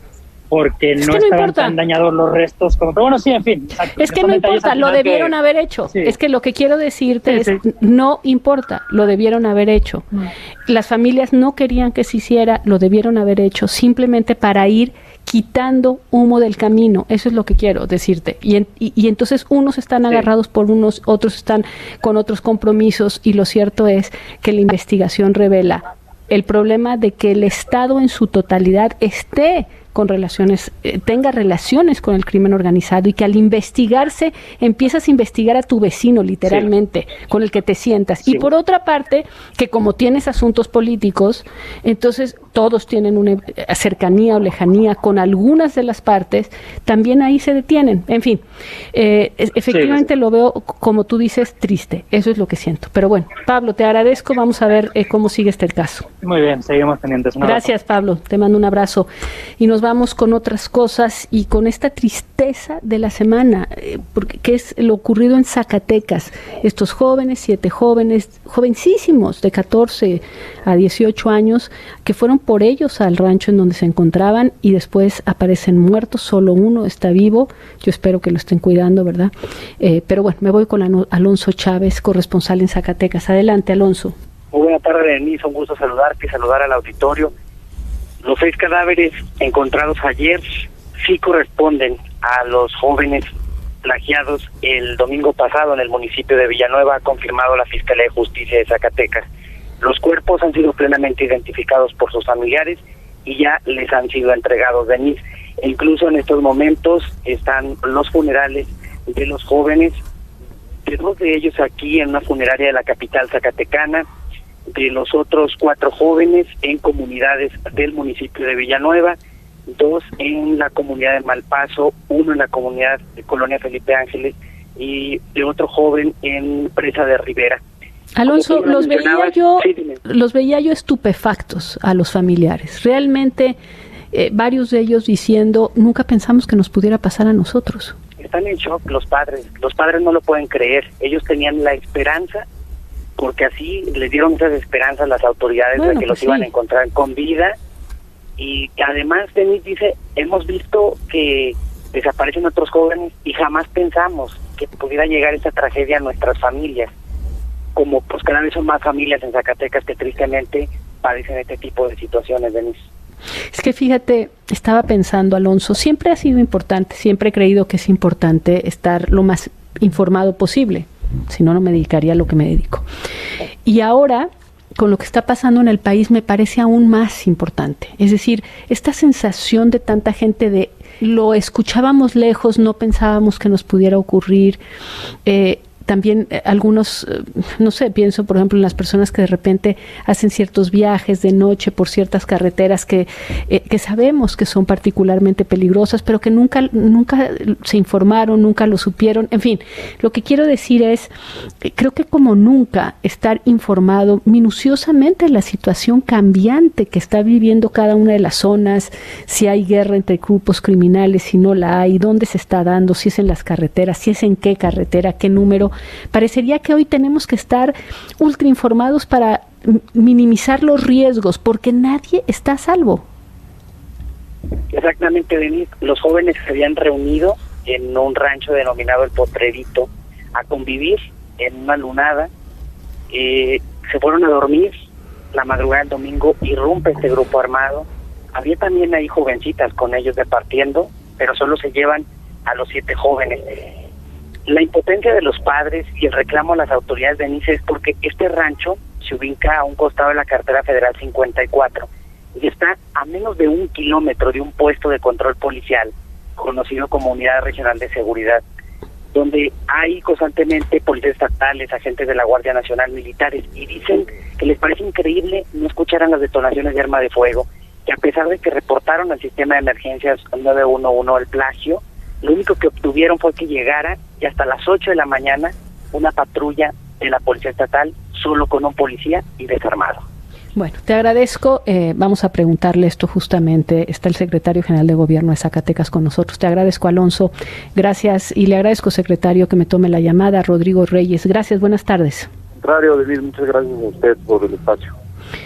porque no, es que no estaban importa. tan dañados los restos como... Pero bueno, sí, en fin. Exacto, es que no importa, lo debieron que... haber hecho. Sí. Es que lo que quiero decirte sí, es, sí. no importa, lo debieron haber hecho. Mm. Las familias no querían que se hiciera, lo debieron haber hecho, simplemente para ir quitando humo del camino. Eso es lo que quiero decirte. Y, en, y, y entonces unos están agarrados sí. por unos, otros están con otros compromisos, y lo cierto es que la investigación revela el problema de que el Estado en su totalidad esté con relaciones, eh, tenga relaciones con el crimen organizado, y que al investigarse empiezas a investigar a tu vecino, literalmente, sí. con el que te sientas. Sí. Y por otra parte, que como tienes asuntos políticos, entonces todos tienen una cercanía o lejanía con algunas de las partes, también ahí se detienen. En fin, eh, efectivamente sí. lo veo, como tú dices, triste. Eso es lo que siento. Pero bueno, Pablo, te agradezco. Vamos a ver eh, cómo sigue este caso. Muy bien, seguimos pendientes. Un Gracias, Pablo. Te mando un abrazo. Y nos vamos con otras cosas y con esta tristeza de la semana, eh, porque que es lo ocurrido en Zacatecas. Estos jóvenes, siete jóvenes, jovencísimos, de catorce a dieciocho años, que fueron por ellos al rancho en donde se encontraban y después aparecen muertos. Solo uno está vivo. Yo espero que lo estén cuidando, ¿verdad? Eh, pero bueno, me voy con Alonso Chávez, corresponsal en Zacatecas. Adelante, Alonso. Muy buena tarde, Denise. Un gusto saludarte y saludar al auditorio. Los seis cadáveres encontrados ayer sí corresponden a los jóvenes plagiados el domingo pasado en el municipio de Villanueva, ha confirmado la Fiscalía de Justicia de Zacatecas. Los cuerpos han sido plenamente identificados por sus familiares y ya les han sido entregados, Denise. E incluso en estos momentos están los funerales de los jóvenes, de dos de ellos aquí en una funeraria de la capital zacatecana, de los otros cuatro jóvenes en comunidades del municipio de Villanueva, dos en la comunidad de Malpaso, uno en la comunidad de Colonia Felipe Ángeles y de otro joven en Presa de Rivera. Alonso, los veía yo, sí, los veía yo estupefactos a los familiares. Realmente, eh, varios de ellos diciendo, nunca pensamos que nos pudiera pasar a nosotros. Están en shock los padres. Los padres no lo pueden creer. Ellos tenían la esperanza, porque así les dieron esas esperanzas las autoridades bueno, de que pues los sí. iban a encontrar con vida. Y además, Denis dice, hemos visto que desaparecen otros jóvenes y jamás pensamos que pudiera llegar esta tragedia a nuestras familias. Como pues cada vez son más familias en Zacatecas que tristemente padecen este tipo de situaciones, Denise. Es que fíjate, estaba pensando, Alonso, siempre ha sido importante, siempre he creído que es importante estar lo más informado posible, si no, no me dedicaría a lo que me dedico. Y ahora, con lo que está pasando en el país, me parece aún más importante. Es decir, esta sensación de tanta gente de lo escuchábamos lejos, no pensábamos que nos pudiera ocurrir. Eh, También eh, algunos, eh, no sé, pienso por ejemplo en las personas que de repente hacen ciertos viajes de noche por ciertas carreteras que, eh, que sabemos que son particularmente peligrosas, pero que nunca, nunca se informaron, nunca lo supieron. En fin, lo que quiero decir es, eh, creo que como nunca estar informado minuciosamente en la situación cambiante que está viviendo cada una de las zonas, si hay guerra entre grupos criminales, si no la hay, dónde se está dando, si es en las carreteras, si es en qué carretera, qué número. Parecería que hoy tenemos que estar ultra informados para minimizar los riesgos, porque nadie está a salvo. Exactamente, Denise. Los jóvenes se habían reunido en un rancho denominado El Potrerito a convivir en una lunada. Eh, se fueron a dormir. La madrugada del domingo irrumpe este grupo armado. Había también ahí jovencitas con ellos departiendo, pero solo se llevan a los siete jóvenes. La impotencia de los padres y el reclamo a las autoridades de Nice es porque este rancho se ubica a un costado de la carretera federal cincuenta y cuatro y está a menos de un kilómetro de un puesto de control policial conocido como Unidad Regional de Seguridad, donde hay constantemente policías estatales, agentes de la Guardia Nacional, militares, y dicen que les parece increíble no escucharan las detonaciones de arma de fuego, que a pesar de que reportaron al sistema de emergencias nueve uno uno el plagio, lo único que obtuvieron fue que llegara y hasta las ocho de la mañana una patrulla de la Policía Estatal solo con un policía y desarmado. Bueno, te agradezco. Eh, vamos a preguntarle esto justamente. Está el secretario general de Gobierno de Zacatecas con nosotros. Te agradezco, Alonso. Gracias. Y le agradezco, secretario, que me tome la llamada. Rodrigo Reyes. Gracias. Buenas tardes. Contrario, Denise, muchas gracias a usted por el espacio.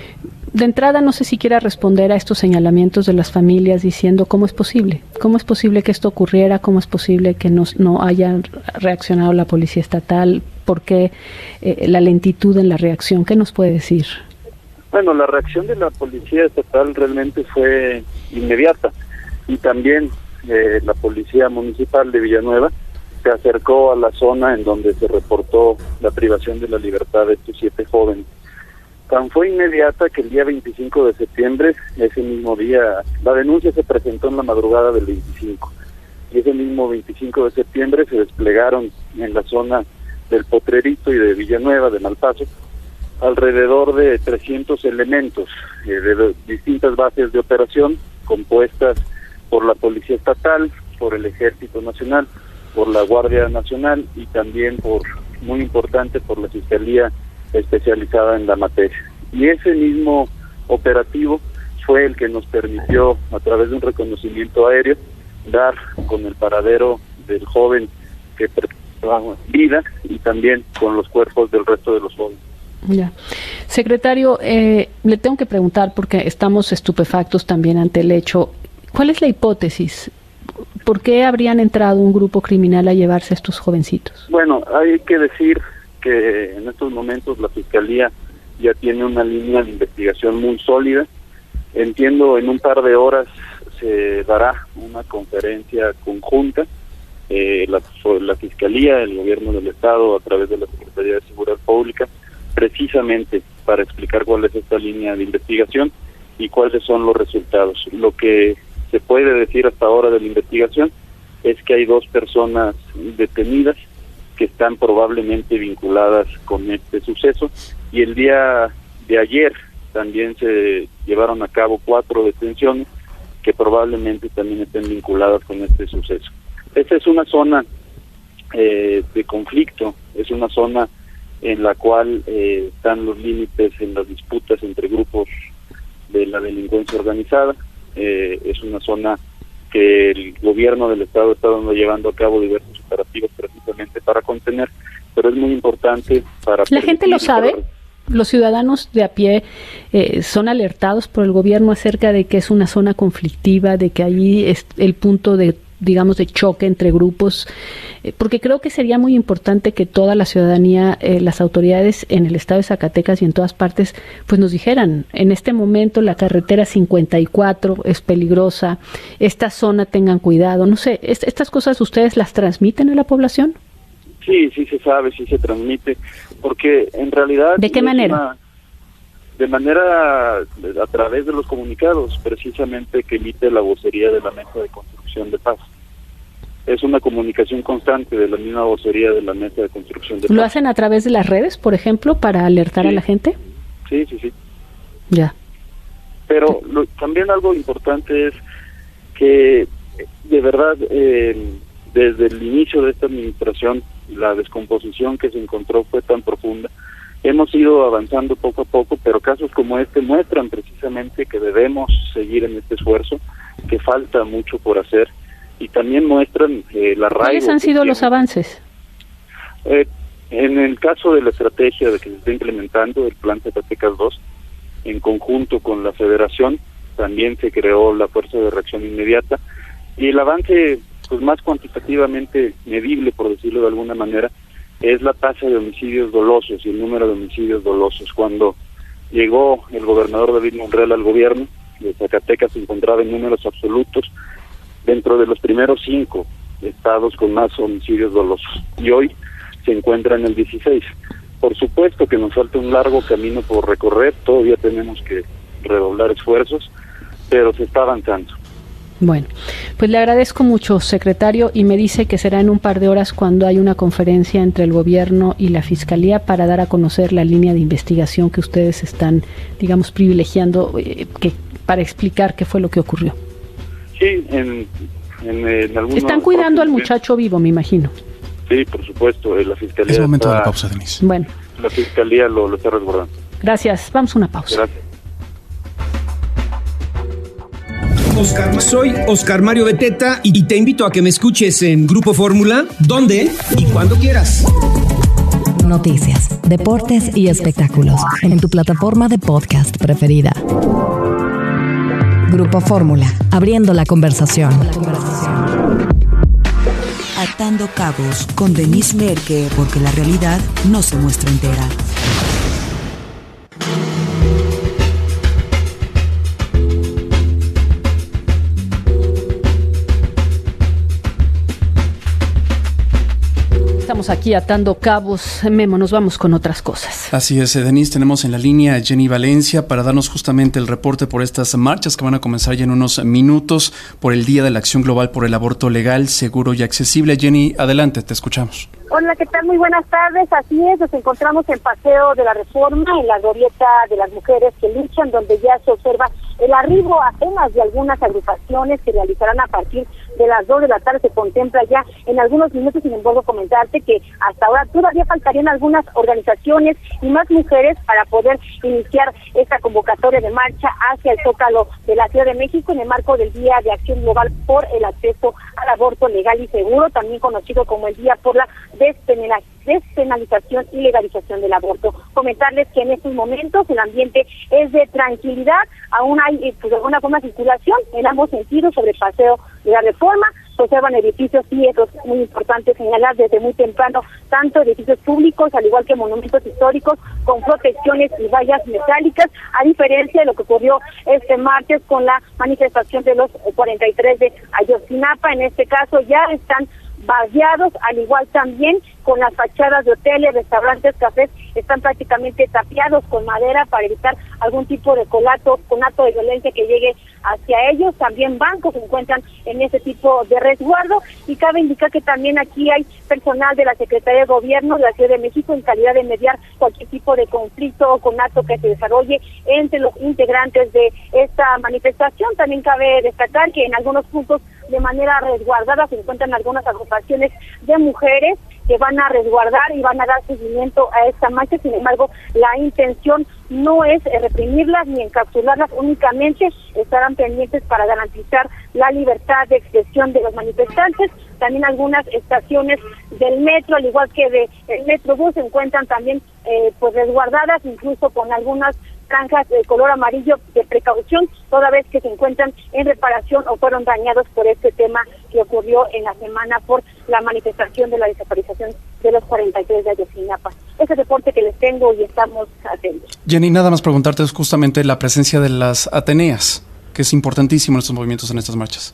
de entrada no sé si quiera responder a estos señalamientos de las familias diciendo cómo es posible, cómo es posible que esto ocurriera, cómo es posible que no, no haya reaccionado la policía estatal, por qué eh, la lentitud en la reacción. ¿Qué nos puede decir? Bueno, la reacción de la policía estatal realmente fue inmediata y también eh, la policía municipal de Villanueva se acercó a la zona en donde se reportó la privación de la libertad de estos siete jóvenes. Tan fue inmediata que el día veinticinco de septiembre, ese mismo día, la denuncia se presentó en la madrugada del veinticinco. Y ese mismo veinticinco de septiembre se desplegaron en la zona del Potrerito y de Villanueva, de Malpaso, alrededor de trescientos elementos eh, de distintas bases de operación compuestas por la Policía Estatal, por el Ejército Nacional, por la Guardia Nacional y también, por muy importante, por la Fiscalía especializada en la materia. Y ese mismo operativo fue el que nos permitió, a través de un reconocimiento aéreo, dar con el paradero del joven que perdió vida y también con los cuerpos del resto de los jóvenes. Ya. Secretario, eh, le tengo que preguntar, porque estamos estupefactos también ante el hecho, ¿cuál es la hipótesis? ¿Por qué habrían entrado un grupo criminal a llevarse a estos jovencitos? Bueno, hay que decir que en estos momentos la Fiscalía ya tiene una línea de investigación muy sólida. Entiendo, en un par de horas se dará una conferencia conjunta, eh, la, la Fiscalía, el Gobierno del Estado, a través de la Secretaría de Seguridad Pública, precisamente para explicar cuál es esta línea de investigación y cuáles son los resultados. Lo que se puede decir hasta ahora de la investigación es que hay dos personas detenidas que están probablemente vinculadas con este suceso, y el día de ayer también se llevaron a cabo cuatro detenciones que probablemente también estén vinculadas con este suceso. Esta es una zona eh, de conflicto, es una zona en la cual eh, están los límites en las disputas entre grupos de la delincuencia organizada. Eh, es una zona que el gobierno del estado está dando, llevando a cabo diversos operativos precisamente para contener, pero es muy importante para... ¿La gente lo sabe? ¿Los ciudadanos de a pie eh, son alertados por el gobierno acerca de que es una zona conflictiva, de que allí es el punto de, digamos, de choque entre grupos? Eh, porque creo que sería muy importante que toda la ciudadanía, eh, las autoridades en el estado de Zacatecas y en todas partes, pues nos dijeran, en este momento la carretera cincuenta y cuatro es peligrosa, esta zona tengan cuidado, no sé, est- estas cosas ¿ustedes las transmiten a la población? Sí, sí se sabe, sí se transmite, porque en realidad... ¿De qué manera? Una, de manera, a través de los comunicados, precisamente, que emite la vocería de la Mesa de Construcción de Paz. Es una comunicación constante de la misma vocería de la Mesa de Construcción de Paz. ¿Lo hacen a través de las redes, por ejemplo, para alertar sí. a la gente? Sí, sí, sí. Ya. Pero lo, también algo importante es que, de verdad, eh, desde el inicio de esta administración, la descomposición que se encontró fue tan profunda. Hemos ido avanzando poco a poco, pero casos como este muestran precisamente que debemos seguir en este esfuerzo, que falta mucho por hacer, y también muestran eh, la arraigo. ¿Cuáles han sido los avances? Eh, en el caso de la estrategia de que se está implementando el Plan Zacatecas dos, en conjunto con la Federación, también se creó la Fuerza de Reacción Inmediata, y el avance, pues más cuantitativamente medible, por decirlo de alguna manera, es la tasa de homicidios dolosos y el número de homicidios dolosos. Cuando llegó el gobernador David Monreal al gobierno de Zacatecas, se encontraba en números absolutos dentro de los primeros cinco estados con más homicidios dolosos, y hoy se encuentra en el dieciséis. Por supuesto que nos falta un largo camino por recorrer, todavía tenemos que redoblar esfuerzos, pero se está avanzando. Bueno, pues le agradezco mucho, secretario, y me dice que será en un par de horas cuando hay una conferencia entre el gobierno y la Fiscalía para dar a conocer la línea de investigación que ustedes están, digamos, privilegiando, eh, que para explicar qué fue lo que ocurrió. Sí, en, en, en algunos... Están cuidando al muchacho vivo, me imagino. Sí, por supuesto, la Fiscalía... Es momento está, de la pausa, Denise. Bueno. La Fiscalía lo, lo está resguardando. Gracias, vamos a una pausa. Gracias. Oscar, soy Oscar Mario Beteta y te invito a que me escuches en Grupo Fórmula, donde y cuando quieras. noticias, deportes y espectáculos en tu plataforma de podcast preferida. Grupo Fórmula, abriendo la conversación. Atando cabos con Denise Merker, porque la realidad no se muestra entera. Estamos aquí atando cabos. Memo, nos vamos con otras cosas. Así es, Denise, tenemos en la línea a Jenny Valencia para darnos justamente el reporte por estas marchas que van a comenzar ya en unos minutos por el Día de la Acción Global por el Aborto Legal, Seguro y Accesible. Jenny, adelante, te escuchamos. Hola, ¿qué tal? Muy buenas tardes. Así es, nos encontramos en Paseo de la Reforma, en la glorieta de las mujeres que luchan, donde ya se observa el arribo apenas de algunas agrupaciones que realizarán a partir de las dos de la tarde. Se contempla ya en algunos minutos. Sin embargo, comentarte que hasta ahora todavía faltarían algunas organizaciones y más mujeres para poder iniciar esta convocatoria de marcha hacia el Zócalo de la Ciudad de México en el marco del Día de Acción Global por el Acceso al Aborto Legal y Seguro, también conocido como el Día por la despenalización y legalización del aborto. Comentarles que en estos momentos el ambiente es de tranquilidad, aún hay pues, alguna forma de circulación en ambos sentidos sobre Paseo de la Reforma. Se observan edificios, sí, eso es muy importante señalar desde muy temprano, tanto edificios públicos, al igual que monumentos históricos, con protecciones y vallas metálicas, a diferencia de lo que ocurrió este martes con la manifestación de los cuarenta y tres de Ayotzinapa. En este caso ya están vaciados, al igual también con las fachadas de hoteles, restaurantes, cafés, están prácticamente tapiados con madera para evitar algún tipo de colato, conato de violencia que llegue hacia ellos. También bancos se encuentran en ese tipo de resguardo, y cabe indicar que también aquí hay personal de la Secretaría de Gobierno de la Ciudad de México en calidad de mediar cualquier tipo de conflicto o conato que se desarrolle entre los integrantes de esta manifestación. También cabe destacar que en algunos puntos de manera resguardada se encuentran algunas agrupaciones de mujeres que van a resguardar y van a dar seguimiento a esta marcha. Sin embargo, la intención no es reprimirlas ni encapsularlas, únicamente estarán pendientes para garantizar la libertad de expresión de los manifestantes. También algunas estaciones del metro, al igual que de el Metrobús, se encuentran también eh, pues resguardadas, incluso con algunas franjas de color amarillo de precaución, toda vez que se encuentran en reparación o fueron dañados por este tema que ocurrió en la semana por la manifestación de la desaparición de los cuarenta y tres de Ayotzinapa. Ese reporte que les tengo y estamos atentos. Jenny, nada más preguntarte justamente la presencia de las Ateneas, que es importantísimo en estos movimientos, en estas marchas.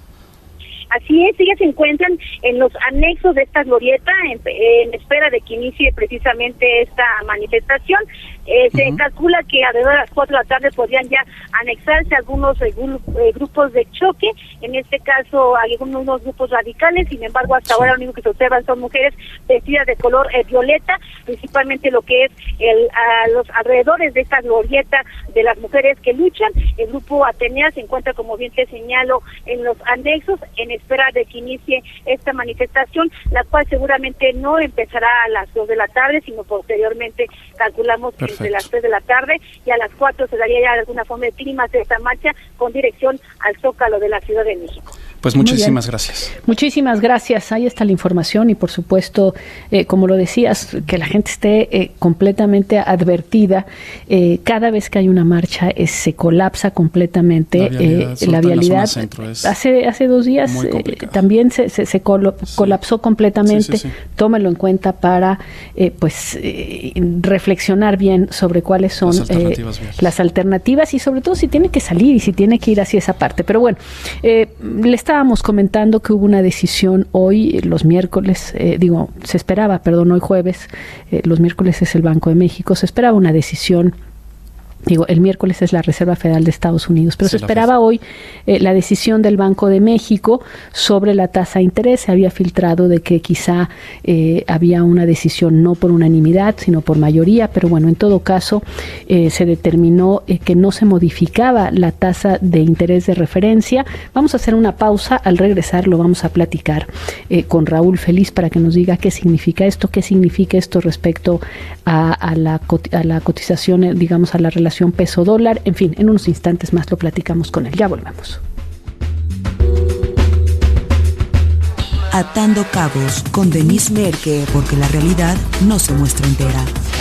Así es, ellas se encuentran en los anexos de esta glorieta en, en espera de que inicie precisamente esta manifestación. Eh, uh-huh. Se calcula que alrededor de las cuatro de la tarde podrían ya anexarse algunos eh, grupos de choque, en este caso hay algunos grupos radicales. Sin embargo, hasta sí. ahora lo único que se observan son mujeres vestidas de color eh, violeta, principalmente lo que es el a los alrededores de esta glorieta de las mujeres que luchan. El grupo Atenea se encuentra, como bien te señalo, en los anexos en espera de que inicie esta manifestación, la cual seguramente no empezará a las dos de la tarde, sino posteriormente calculamos que entre las tres de la tarde y a las cuatro se daría ya alguna forma de clima de esta marcha con dirección al Zócalo de la Ciudad de México. Pues muchísimas gracias. Muchísimas gracias. Ahí está la información y, por supuesto, eh, como lo decías, que la gente esté eh, completamente advertida. Eh, cada vez que hay una marcha eh, se colapsa completamente la vialidad. Eh, la vialidad. La centro es hace hace dos días eh, también se, se, se colo- sí. colapsó completamente. Sí, sí, sí. Tómelo en cuenta para eh, pues eh, reflexionar bien sobre cuáles son las alternativas, eh, las alternativas y sobre todo si tiene que salir y si tiene que ir hacia esa parte. Pero bueno, eh, les estábamos comentando que hubo una decisión hoy, los miércoles, eh, digo, se esperaba, perdón, hoy jueves, eh, los miércoles es el Banco de México, se esperaba una decisión. Digo, el miércoles es la Reserva Federal de Estados Unidos, pero sí, se esperaba hoy eh, la decisión del Banco de México sobre la tasa de interés. Se había filtrado de que quizá eh, había una decisión no por unanimidad, sino por mayoría, pero bueno, en todo caso eh, se determinó eh, que no se modificaba la tasa de interés de referencia. Vamos a hacer una pausa, al regresar lo vamos a platicar eh, con Raúl Feliz para que nos diga qué significa esto, qué significa esto respecto a, a, la, a la cotización, digamos, a la relación peso dólar. En fin, en unos instantes más lo platicamos con él. Ya volvemos. Atando Cabos con Denise Merker, porque la realidad no se muestra entera.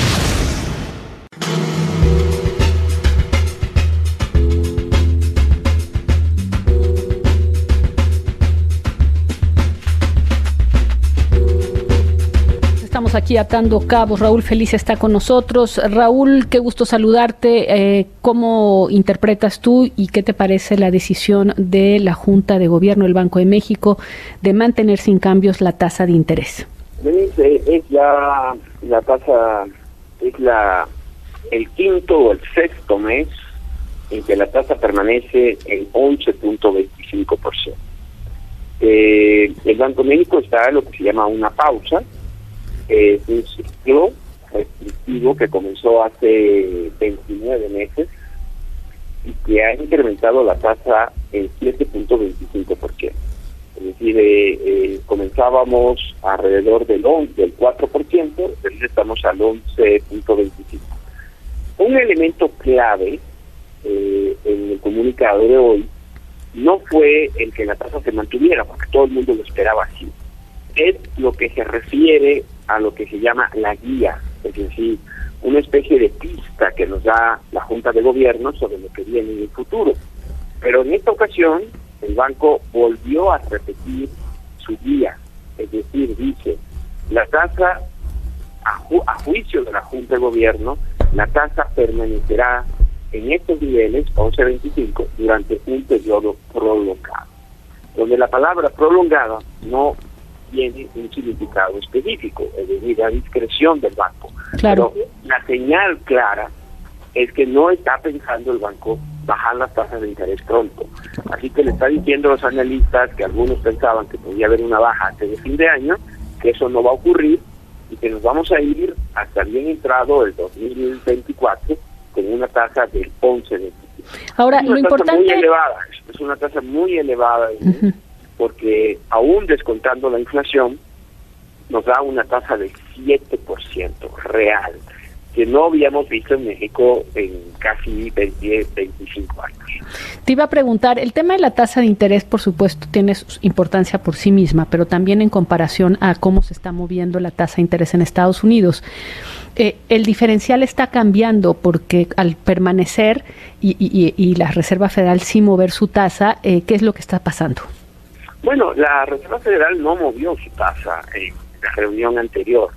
Estamos aquí atando cabos. Raúl Feliz está con nosotros. Raúl, qué gusto saludarte. Eh, ¿Cómo interpretas tú y qué te parece la decisión de la Junta de Gobierno del Banco de México de mantener sin cambios la tasa de interés? Denise, es ya la tasa, es la el quinto o el sexto mes en que la tasa permanece en once punto veinticinco por ciento. Eh, el Banco de México está en lo que se llama una pausa. Es un ciclo restrictivo que comenzó hace veintinueve meses y que ha incrementado la tasa en siete punto veinticinco por ciento. Es decir, eh, eh, comenzábamos alrededor del once, del cuatro por ciento, pero estamos al once punto veinticinco por ciento. Un elemento clave eh, en el comunicado de hoy no fue el que la tasa se mantuviera, porque todo el mundo lo esperaba así. Es lo que se refiere a lo que se llama la guía, es decir, una especie de pista que nos da la Junta de Gobierno sobre lo que viene en el futuro. Pero en esta ocasión, el banco volvió a repetir su guía, es decir, dice, la tasa, a, ju a juicio de la Junta de Gobierno, la tasa permanecerá en estos niveles, once punto veinticinco, durante un periodo prolongado, donde la palabra prolongada no tiene un significado específico, es decir, la discreción del banco. Claro. Pero la señal clara es que no está pensando el banco bajar las tasas de interés pronto. Así que le está diciendo a los analistas que algunos pensaban que podía haber una baja antes de fin de año, que eso no va a ocurrir y que nos vamos a ir hasta bien entrado el dos mil veinticuatro con una tasa del once punto veinticinco. Ahora, es una lo tasa importante... muy elevada, es una tasa muy elevada, uh-huh. porque aún descontando la inflación, nos da una tasa del siete por ciento real, que no habíamos visto en México en casi veinte, veinticinco años. Te iba a preguntar, el tema de la tasa de interés, por supuesto, tiene su importancia por sí misma, pero también en comparación a cómo se está moviendo la tasa de interés en Estados Unidos. Eh, el diferencial está cambiando porque al permanecer y, y, y la Reserva Federal sin mover su tasa, eh, ¿qué es lo que está pasando? Bueno, la Reserva Federal no movió su tasa en la reunión anterior.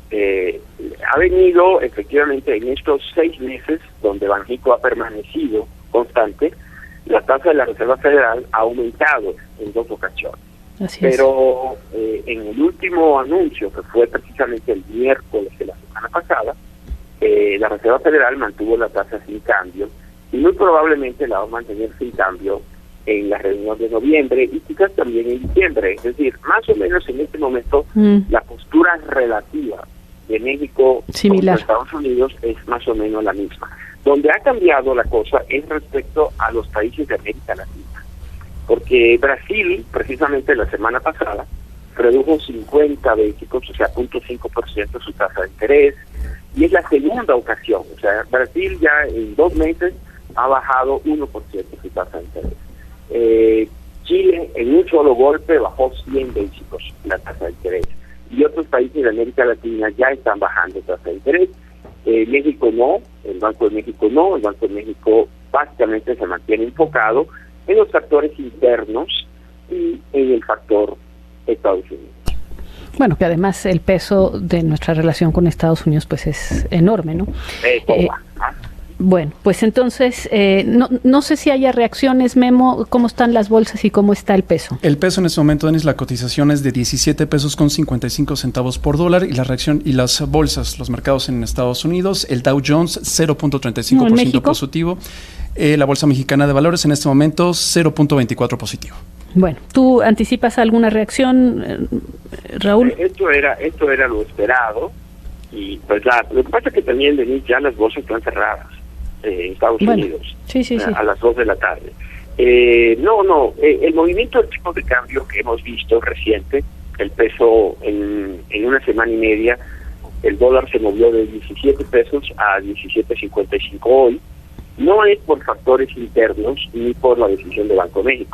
Eh, ha venido efectivamente en estos seis meses donde Banxico ha permanecido constante, la tasa de la Reserva Federal ha aumentado en dos ocasiones. Así Pero eh, en el último anuncio, que fue precisamente el miércoles de la semana pasada, eh, la Reserva Federal mantuvo la tasa sin cambio y muy probablemente la va a mantener sin cambio en la reunión de noviembre y quizás también en diciembre. Es decir, más o menos en este momento mm. la postura relativa de México Similar. contra Estados Unidos es más o menos la misma. Donde ha cambiado la cosa es respecto a los países de América Latina. Porque Brasil, precisamente la semana pasada, redujo cincuenta básicos, o sea, cero punto cinco por ciento su tasa de interés, y es la segunda ocasión. O sea, Brasil ya en dos meses ha bajado uno por ciento su tasa de interés. Eh, Chile en un solo golpe bajó cien básicos la tasa de interés. Y otros países de América Latina ya están bajando tasa de interés. Eh, México no, el Banco de México no, el Banco de México básicamente se mantiene enfocado en los factores internos y en el factor Estados Unidos. Bueno, que además el peso de nuestra relación con Estados Unidos pues es enorme, ¿no? Eh, eh, bueno, pues entonces, eh, no, no sé si haya reacciones, Memo, ¿cómo están las bolsas y cómo está el peso? El peso en este momento, Denis, la cotización es de diecisiete pesos con cincuenta y cinco centavos por dólar y la reacción y las bolsas, los mercados en Estados Unidos, el Dow Jones cero punto treinta y cinco por ciento positivo, eh, la Bolsa Mexicana de Valores en este momento cero punto veinticuatro positivo. Bueno, ¿tú anticipas alguna reacción, eh, Raúl? Esto era, esto era lo esperado y pues la, lo que pasa es que también, Denis, ya las bolsas están cerradas. Eh, en Estados bueno, Unidos sí, sí, sí. a las dos de la tarde. Eh, no, no, eh, el movimiento del tipo de cambio que hemos visto reciente, el peso en, en una semana y media, el dólar se movió de diecisiete pesos a diecisiete cincuenta y cinco hoy, no es por factores internos ni por la decisión de Banco de México,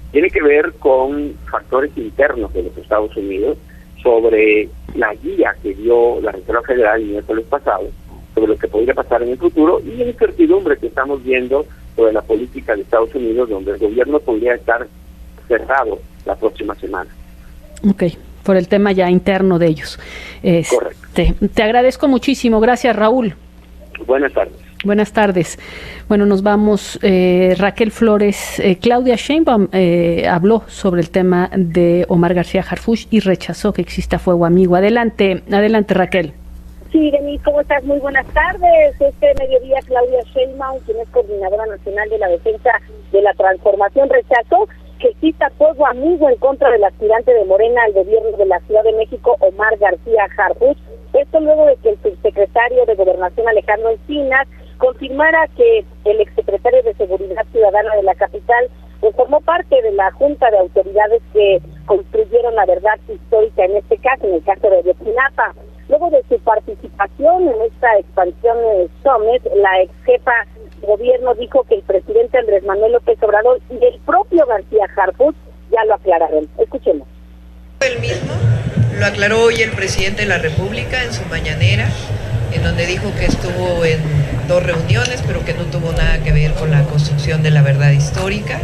tiene que ver con factores internos de los Estados Unidos sobre la guía que dio la Reserva Federal el miércoles pasado sobre lo que podría pasar en el futuro y la incertidumbre que estamos viendo sobre la política de Estados Unidos, donde el gobierno podría estar cerrado la próxima semana. Ok, por el tema ya interno de ellos. Este, Correcto. Te, te agradezco muchísimo. Gracias, Raúl. Buenas tardes. Buenas tardes. Bueno, nos vamos. Eh, Raquel Flores, eh, Claudia Sheinbaum eh, habló sobre el tema de Omar García Harfuch y rechazó que exista fuego amigo. Adelante, adelante, Raquel. Sí, Denise, ¿cómo estás? Muy buenas tardes. Este mediodía, Claudia Sheinbaum, quien es coordinadora nacional de la defensa de la transformación, rechazó que exista fuego amigo en contra del aspirante de Morena al gobierno de la Ciudad de México, Omar García Harfuch. Esto luego de que el subsecretario de Gobernación, Alejandro Encinas, confirmara que el exsecretario de Seguridad Ciudadana de la capital pues, formó parte de la junta de autoridades que construyeron la verdad histórica en este caso, en el caso de Ayotzinapa. Luego de su participación en esta expansión de Summit, la ex jefa de gobierno dijo que el presidente Andrés Manuel López Obrador y el propio García Harfuch ya lo aclararon. Escuchemos. El mismo lo aclaró hoy el presidente de la República en su mañanera, en donde dijo que estuvo en dos reuniones, pero que no tuvo nada que ver con la construcción de la verdad histórica.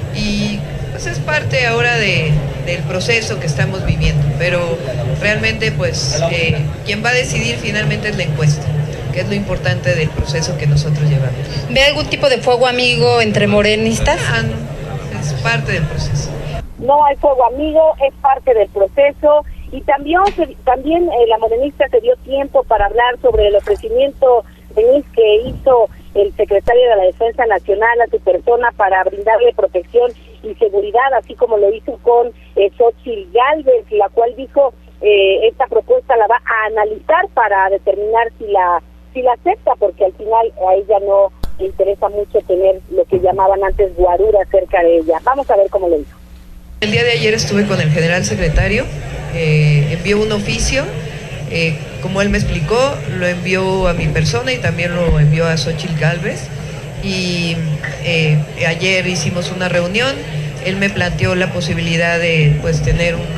Y pues es parte ahora de, del proceso que estamos viviendo, pero realmente pues eh, quien va a decidir finalmente es la encuesta, que es lo importante del proceso que nosotros llevamos. ¿Ve algún tipo de fuego amigo entre morenistas? Ah, no, es parte del proceso. No hay fuego amigo, es parte del proceso. Y también, también eh, la morenista se dio tiempo para hablar sobre el ofrecimiento que hizo el secretario de la Defensa Nacional a su persona para brindarle protección y seguridad, así como lo hizo con eh, Xochitl Gálvez, la cual dijo eh, esta propuesta la va a analizar para determinar si la si la acepta, porque al final a ella no le interesa mucho tener lo que llamaban antes guarura cerca de ella. Vamos a ver cómo lo hizo. El día de ayer estuve con el general secretario, eh, envió un oficio, eh, como él me explicó, lo envió a mi persona y también lo envió a Xochitl Gálvez. Y eh, ayer hicimos una reunión, él me planteó la posibilidad de pues tener un,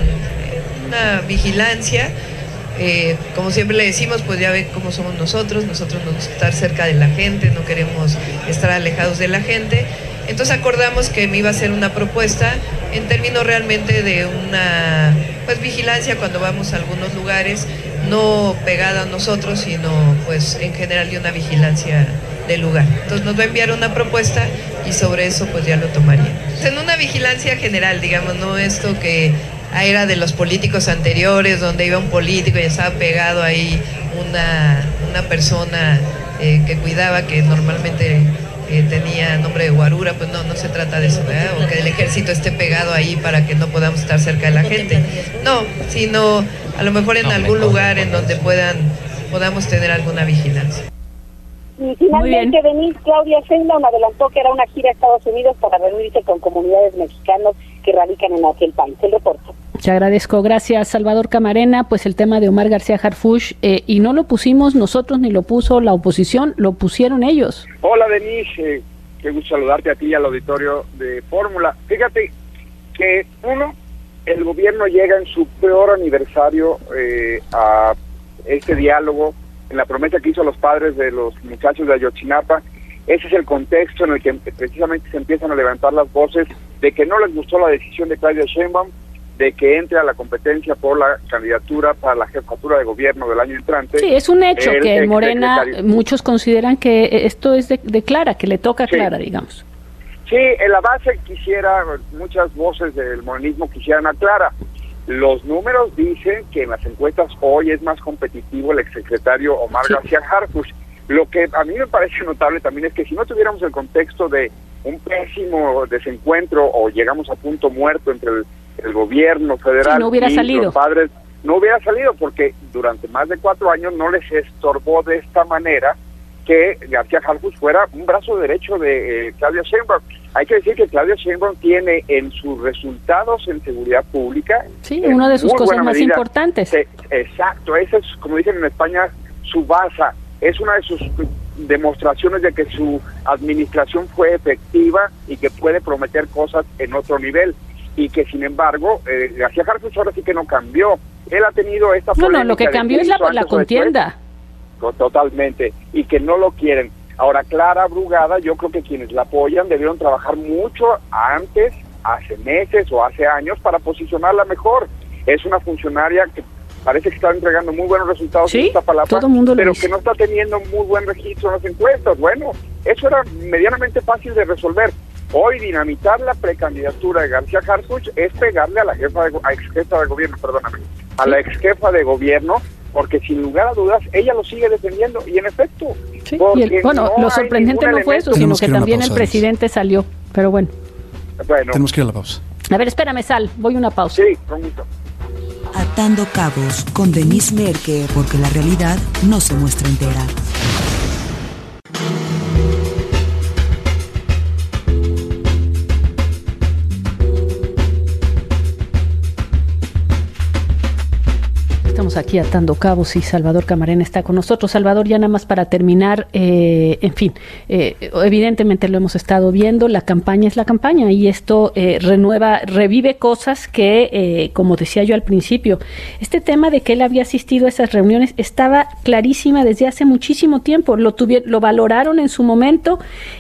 una vigilancia. Eh, como siempre le decimos, pues ya ve cómo somos nosotros, nosotros nos gusta estar cerca de la gente, no queremos estar alejados de la gente. Entonces acordamos que me iba a hacer una propuesta en términos realmente de una pues vigilancia cuando vamos a algunos lugares, no pegada a nosotros, sino pues en general de una vigilancia del lugar. Entonces nos va a enviar una propuesta y sobre eso pues ya lo tomaría. En una vigilancia general, digamos, no esto que era de los políticos anteriores, donde iba un político y estaba pegado ahí una, una persona eh, que cuidaba, que normalmente eh, tenía nombre de guarura. Pues no, no se trata de eso, ¿verdad? O que el ejército esté pegado ahí para que no podamos estar cerca de la gente. No, sino a lo mejor en algún lugar en donde puedan podamos tener alguna vigilancia. Y finalmente, Denise, Claudia Sheinbaum adelantó que era una gira a Estados Unidos para reunirse con comunidades mexicanas que radican en aquel país. El reporte. Te agradezco. Gracias, Salvador Camarena. Pues el tema de Omar García Harfuch, eh, y no lo pusimos nosotros ni lo puso la oposición, lo pusieron ellos. Hola, Denise. Eh, qué gusto saludarte a ti y al auditorio de Fórmula. Fíjate que, uno, el gobierno llega en su peor aniversario eh, a este diálogo, en la promesa que hizo a los padres de los muchachos de Ayotzinapa. Ese es el contexto en el que precisamente se empiezan a levantar las voces de que no les gustó la decisión de Claudia Sheinbaum de que entre a la competencia por la candidatura para la jefatura de gobierno del año entrante. Sí, es un hecho que en Morena muchos consideran que esto es de, de Clara, que le toca a Clara, sí. digamos. Sí, en la base quisiera, muchas voces del morenismo quisieran a Clara. Los números dicen que en las encuestas hoy es más competitivo el exsecretario Omar sí. García Harfuch. Lo que a mí me parece notable también es que si no tuviéramos el contexto de un pésimo desencuentro o llegamos a punto muerto entre el, el gobierno federal sí, no hubiera y salido. los padres, no hubiera salido porque durante más de cuatro años no les estorbó de esta manera que García Harfuch fuera un brazo derecho de eh, Claudia Sheinbaum. Hay que decir que Claudia Sheinbaum tiene en sus resultados en seguridad pública... Sí, una de sus cosas más medida, importantes. Eh, exacto, esa es, como dicen en España, su base. Es una de sus demostraciones de que su administración fue efectiva y que puede prometer cosas en otro nivel, y que sin embargo eh, García Harfuch ahora sí que no cambió. Él ha tenido esta no, no, lo que cambió es la, la contienda. Después, totalmente, y que no lo quieren. Ahora, Clara Brugada, yo creo que quienes la apoyan debieron trabajar mucho antes, hace meses o hace años, para posicionarla mejor. Es una funcionaria que parece que está entregando muy buenos resultados ¿Sí? en Iztapalapa, Todo mundo pero dice. que no está teniendo muy buen registro en las encuestas. Bueno, eso era medianamente fácil de resolver. Hoy dinamitar la precandidatura de García Harfuch es pegarle a la jefa de, a ex jefa de gobierno, perdóname, a la ex jefa de gobierno, porque sin lugar a dudas ella lo sigue defendiendo, y en efecto. Sí, y el, bueno, no lo sorprendente no fue eso, sino que, que también pausa, el presidente Luis. salió, pero bueno. bueno. Tenemos que ir a la pausa. A ver, espérame, Sal, voy a una pausa. Sí, con gusto. Atando Cabos con Denise Merker, porque la realidad no se muestra entera. Estamos aquí atando cabos y Salvador Camarena está con nosotros. Salvador, ya nada más para terminar, eh, en fin, eh, evidentemente lo hemos estado viendo, la campaña es la campaña y esto eh, renueva, revive cosas que, eh, como decía yo al principio, este tema de que él había asistido a esas reuniones estaba clarísima desde hace muchísimo tiempo, lo tuvieron, lo valoraron en su momento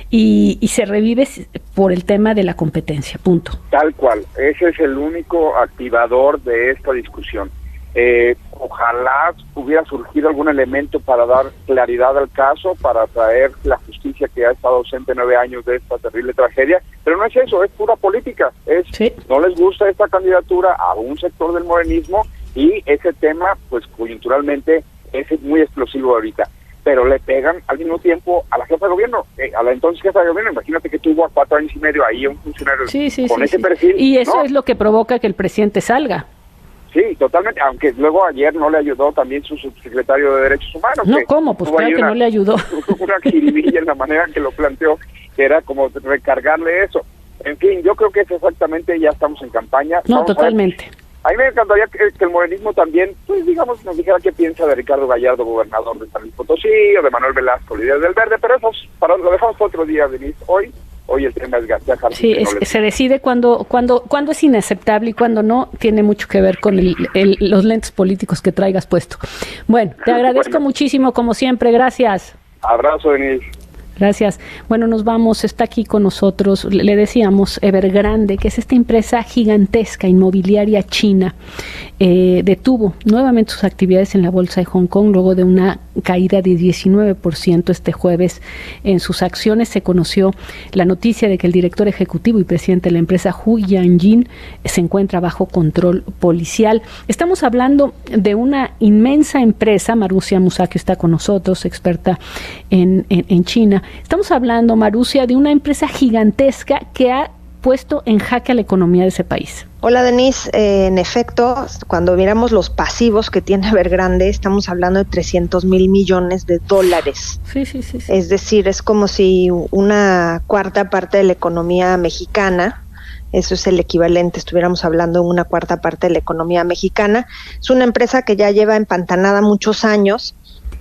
y, y se revive por el tema de la competencia, punto. Tal cual, ese es el único activador de esta discusión. Eh, ojalá hubiera surgido algún elemento para dar claridad al caso, para traer la justicia que ha estado ausente nueve años de esta terrible tragedia, pero no es eso, es pura política, es sí. No les gusta esta candidatura a un sector del morenismo y ese tema, pues coyunturalmente, es muy explosivo ahorita, pero le pegan al mismo tiempo a la jefa de gobierno, eh, a la entonces jefa de gobierno. Imagínate que tuvo a cuatro años y medio ahí un funcionario sí, sí, con sí, ese sí. perfil. Y eso ¿no? es lo que provoca que el presidente salga. Sí, totalmente, aunque luego ayer no le ayudó también su subsecretario de Derechos Humanos. No, ¿cómo? Pues claro que una, no le ayudó. Una jiribilla en la manera que lo planteó, que era como recargarle eso. En fin, yo creo que es exactamente, ya estamos en campaña. No, Vamos totalmente. A, a mí me encantaría que, que el morenismo también, pues digamos, nos dijera qué piensa de Ricardo Gallardo, gobernador de San Luis Potosí, o de Manuel Velasco, líder del Verde, pero eso para, lo dejamos para otro día, Denise. Hoy Hoy el tema es García Harfuch. Sí, es, no se decide cuándo cuando, cuando es inaceptable y cuándo no. Tiene mucho que ver con el, el, los lentes políticos que traigas puesto. Bueno, te agradezco bueno. muchísimo, como siempre. Gracias. Abrazo, Denise. Gracias. Bueno, nos vamos. Está aquí con nosotros, le decíamos, Evergrande, que es esta empresa gigantesca inmobiliaria china. Eh, detuvo nuevamente sus actividades en la bolsa de Hong Kong luego de una caída de diecinueve por ciento este jueves en sus acciones. Se conoció la noticia de que el director ejecutivo y presidente de la empresa, Hu Yanjin, se encuentra bajo control policial. Estamos hablando de una inmensa empresa. Marusia Musacchio está con nosotros, experta en, en, en China. Estamos hablando, Marusia, de una empresa gigantesca que ha puesto en jaque a la economía de ese país. Hola, Denise. Eh, en efecto, cuando miramos los pasivos que tiene Evergrande, estamos hablando de trescientos mil millones de dólares. Sí, sí, sí, sí. Es decir, es como si una cuarta parte de la economía mexicana, eso es el equivalente, estuviéramos hablando de una cuarta parte de la economía mexicana. Es una empresa que ya lleva empantanada muchos años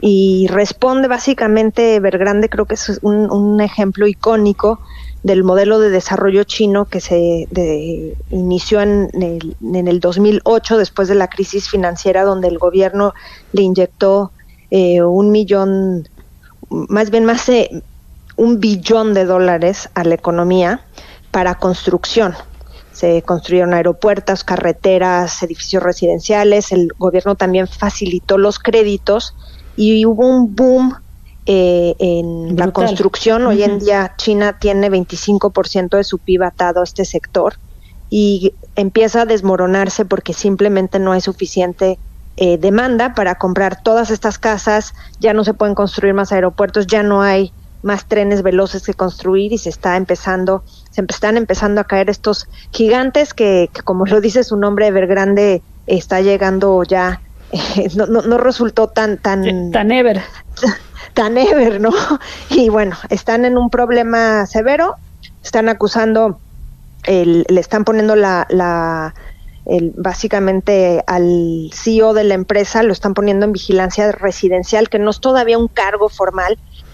y responde básicamente, Evergrande creo que es un, un ejemplo icónico del modelo de desarrollo chino que se de, inició en el, en el dos mil ocho después de la crisis financiera, donde el gobierno le inyectó eh, un millón, más bien más de un billón de dólares a la economía para construcción. Se construyeron aeropuertos, carreteras, edificios residenciales. El gobierno también facilitó los créditos y hubo un boom Eh, en Brutal. La construcción. Hoy uh-huh. en día China tiene veinticinco por ciento de su P I B atado a este sector y empieza a desmoronarse porque simplemente no hay suficiente eh, demanda para comprar todas estas casas. Ya no se pueden construir más aeropuertos, ya no hay más trenes veloces que construir y se está empezando, se están empezando a caer estos gigantes que, que como lo dice su nombre, Evergrande, está llegando ya, eh, no, no, no resultó tan tan tan ever tan ever, ¿no? Y bueno, están en un problema severo, están acusando, el, le están poniendo la, la el, básicamente al C E O de la empresa, lo están poniendo en vigilancia residencial, que no es todavía un cargo formal,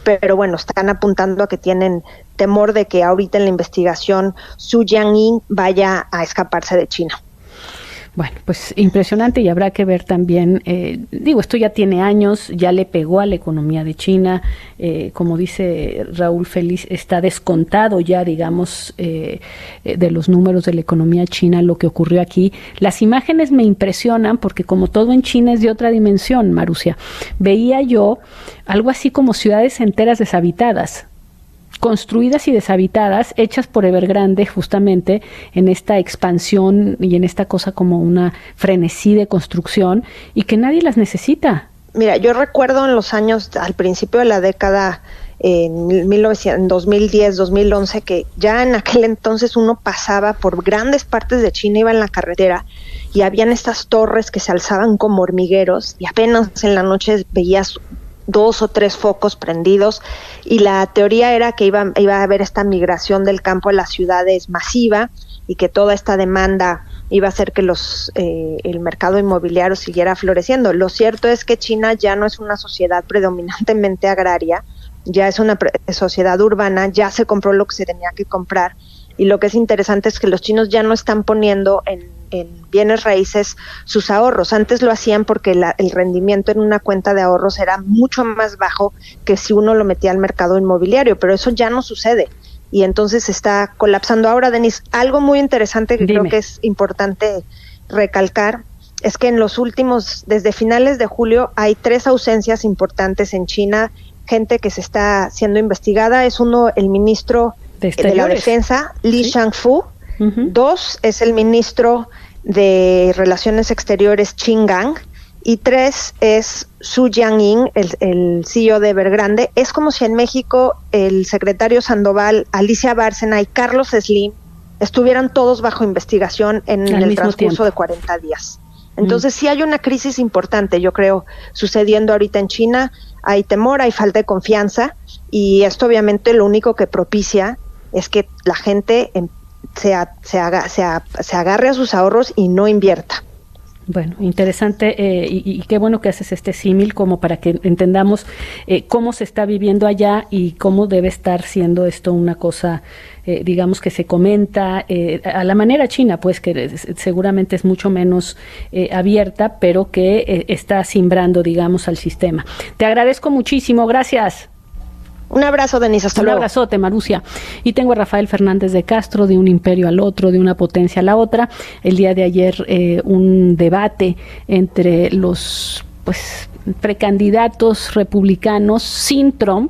pero bueno, están apuntando a que tienen temor de que ahorita en la investigación Xu Jiangyin vaya a escaparse de China. Bueno, pues impresionante, y habrá que ver también, eh, digo, esto ya tiene años, ya le pegó a la economía de China, eh, como dice Raúl Feliz, está descontado ya, digamos, eh, de los números de la economía china lo que ocurrió aquí. Las imágenes me impresionan porque como todo en China es de otra dimensión, Marusia. Veía yo algo así como ciudades enteras deshabitadas, construidas y deshabitadas, hechas por Evergrande justamente en esta expansión y en esta cosa como una frenesí de construcción, y que nadie las necesita. Mira, yo recuerdo en los años, al principio de la década, en mil novecientos, dos mil diez, dos mil once, que ya en aquel entonces uno pasaba por grandes partes de China, iba en la carretera y habían estas torres que se alzaban como hormigueros y apenas en la noche veías dos o tres focos prendidos, y la teoría era que iba, iba a haber esta migración del campo a las ciudades masiva y que toda esta demanda iba a hacer que los eh, el mercado inmobiliario siguiera floreciendo. Lo cierto es que China ya no es una sociedad predominantemente agraria, ya es una pre- sociedad urbana, ya se compró lo que se tenía que comprar, y lo que es interesante es que los chinos ya no están poniendo en, en bienes raíces sus ahorros. Antes lo hacían porque la, el rendimiento en una cuenta de ahorros era mucho más bajo que si uno lo metía al mercado inmobiliario, pero eso ya no sucede y entonces está colapsando. Ahora, Denise, algo muy interesante que Dime. creo que es importante recalcar es que en los últimos, desde finales de julio, hay tres ausencias importantes en China, gente que se está siendo investigada. Es uno, el ministro de, de la Defensa, Li ¿Sí? Shangfu. Uh-huh. Dos, es el ministro de Relaciones Exteriores, Qin Gang. Y tres, es Xu Jiangyin, el, el C E O de Evergrande. Es como si en México el secretario Sandoval, Alicia Bárcena y Carlos Slim estuvieran todos bajo investigación en Al el transcurso tiempo. de cuarenta días. Entonces mm. sí hay una crisis importante, yo creo, sucediendo ahorita en China. Hay temor, hay falta de confianza, y esto obviamente lo único que propicia es que la gente se, a, se, haga, se, a, se agarre a sus ahorros y no invierta. Bueno, interesante, eh, y, y qué bueno que haces este símil como para que entendamos eh, cómo se está viviendo allá y cómo debe estar siendo esto una cosa, eh, digamos, que se comenta eh, a la manera china, pues que es, seguramente es mucho menos eh, abierta, pero que eh, está simbrando, digamos, al sistema. Te agradezco muchísimo, gracias. Un abrazo, Denise, hasta Un luego. Un abrazote, Marusia. Y tengo a Rafael Fernández de Castro, de un imperio al otro, de una potencia a la otra. El día de ayer eh, un debate entre los pues precandidatos republicanos sin Trump.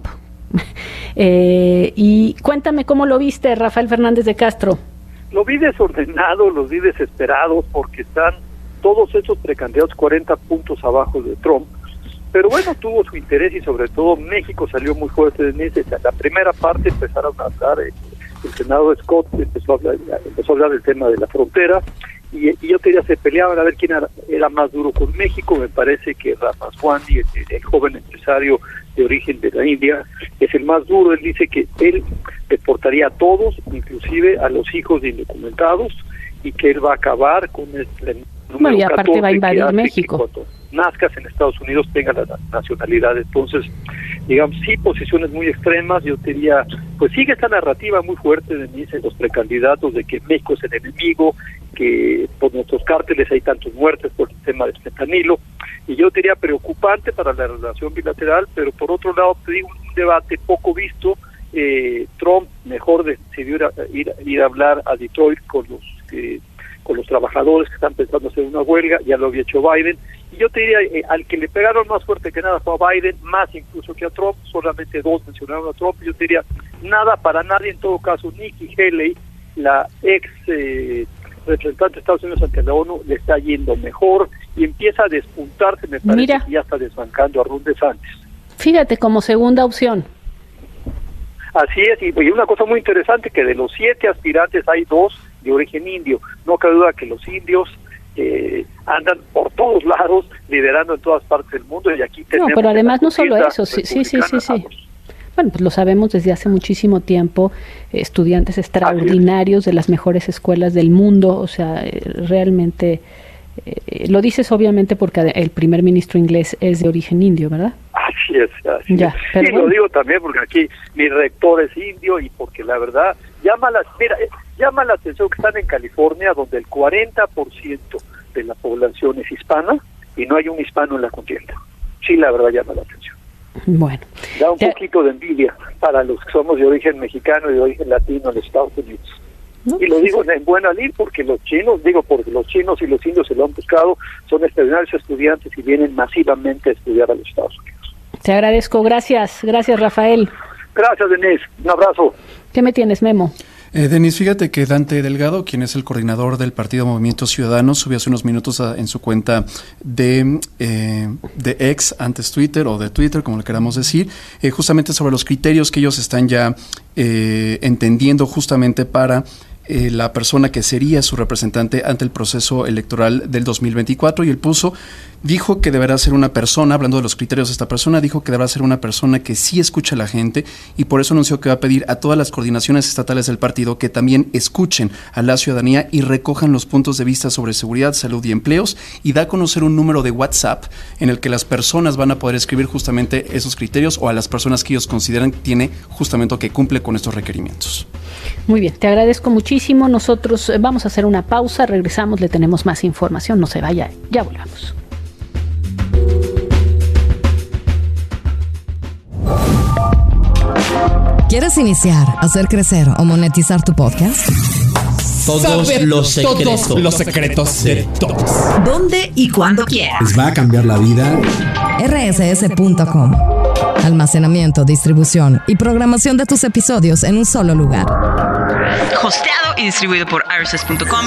eh, y cuéntame cómo lo viste, Rafael Fernández de Castro. Lo vi desordenado, los vi desesperados porque están todos esos precandidatos cuarenta puntos abajo de Trump. Pero bueno, tuvo su interés y sobre todo México salió muy fuerte en ese. La primera parte empezaron a hablar, el, el senador Scott empezó a hablar, empezó a hablar del tema de la frontera y, y yo quería se peleaban a ver quién era, era más duro con México. Me parece que Ramaswamy, el, el joven empresario de origen de la India, es el más duro. Él dice que él deportaría a todos, inclusive a los hijos de indocumentados, y que él va a acabar con el, el número bueno, y aparte va a invadir México. Nazcas en Estados Unidos tenga la nacionalidad. Entonces, digamos, sí, posiciones muy extremas. Yo diría, pues sigue esta narrativa muy fuerte de mí, de los precandidatos, de que México es el enemigo, que por nuestros cárteles hay tantos muertes por el tema del fentanilo, y yo diría preocupante para la relación bilateral. Pero por otro lado, te digo, un debate poco visto. eh, Trump mejor decidió ir a, ir, ir a hablar a Detroit con los eh, con los trabajadores que están pensando hacer una huelga. Ya lo había hecho Biden. Y yo te diría, eh, al que le pegaron más fuerte que nada fue a Biden, más incluso que a Trump. Solamente dos mencionaron a Trump. Yo te diría, nada para nadie. En todo caso, Nikki Haley, la ex eh, representante de Estados Unidos ante la ONU, le está yendo mejor y empieza a despuntarse. Me parece Mira. que ya está desbancando a Ron DeSantis. Fíjate, como segunda opción. Así es, y, y una cosa muy interesante, que de los siete aspirantes hay dos de origen indio. No cabe duda que los indios eh, andan por todos lados, liderando en todas partes del mundo, y aquí tenemos... No, pero además no solo eso, sí, sí, sí, sí, sí. Bueno, pues lo sabemos desde hace muchísimo tiempo, eh, estudiantes extraordinarios de las mejores escuelas del mundo, o sea, eh, realmente... Eh, lo dices obviamente porque el primer ministro inglés es de origen indio, ¿verdad? Así Así es, así ya, es. Pero y bueno. lo digo también porque aquí mi rector es indio y porque la verdad llama la, mira, eh, llama la atención que están en California donde el cuarenta por ciento de la población es hispana y no hay un hispano en la contienda. Sí, la verdad llama la atención. Bueno. Da un ya. poquito de envidia para los que somos de origen mexicano y de origen latino en los Estados Unidos. ¿No? Y lo digo en buena lid porque los chinos, digo porque los chinos y los indios se lo han buscado, son extraordinarios estudiantes y vienen masivamente a estudiar a los Estados Unidos. Te agradezco, gracias, gracias Rafael. Gracias, Denise, un abrazo. ¿Qué me tienes, Memo? Eh, Denis, fíjate que Dante Delgado, quien es el coordinador del Partido Movimiento Ciudadano, subió hace unos minutos a, en su cuenta de, eh, de X, antes Twitter, o de Twitter, como le queramos decir, eh, justamente sobre los criterios que ellos están ya eh, entendiendo justamente para eh, la persona que sería su representante ante el proceso electoral del dos mil veinticuatro, y él puso, dijo que deberá ser una persona, hablando de los criterios de esta persona, dijo que deberá ser una persona que sí escucha a la gente, y por eso anunció que va a pedir a todas las coordinaciones estatales del partido que también escuchen a la ciudadanía y recojan los puntos de vista sobre seguridad, salud y empleos, y da a conocer un número de WhatsApp en el que las personas van a poder escribir justamente esos criterios o a las personas que ellos consideran que tiene justamente o que cumple con estos requerimientos. Muy bien, te agradezco muchísimo. Nosotros eh, vamos a hacer una pausa, regresamos, le tenemos más información, no se vaya, ya volvamos. ¿Quieres iniciar, hacer crecer o monetizar tu podcast? Todos Saber los secretos. Todos los secretos de todos. ¿Dónde y cuándo quieras? Les va a cambiar la vida. R S S punto com. Almacenamiento, distribución y programación de tus episodios en un solo lugar. Hosteado y distribuido por R S S punto com.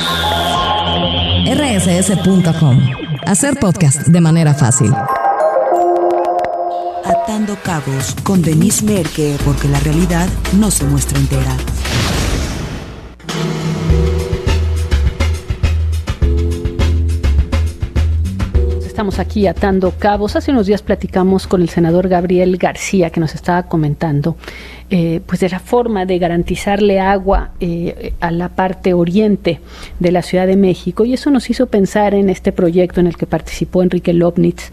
R S S punto com. Hacer podcast de manera fácil. Atando cabos con Denise Merker, porque la realidad no se muestra entera. Estamos aquí atando cabos. Hace unos días platicamos con el senador Gabriel García, que nos estaba comentando eh, pues de la forma de garantizarle agua eh, a la parte oriente de la Ciudad de México, y eso nos hizo pensar en este proyecto en el que participó Enrique Lobnitz,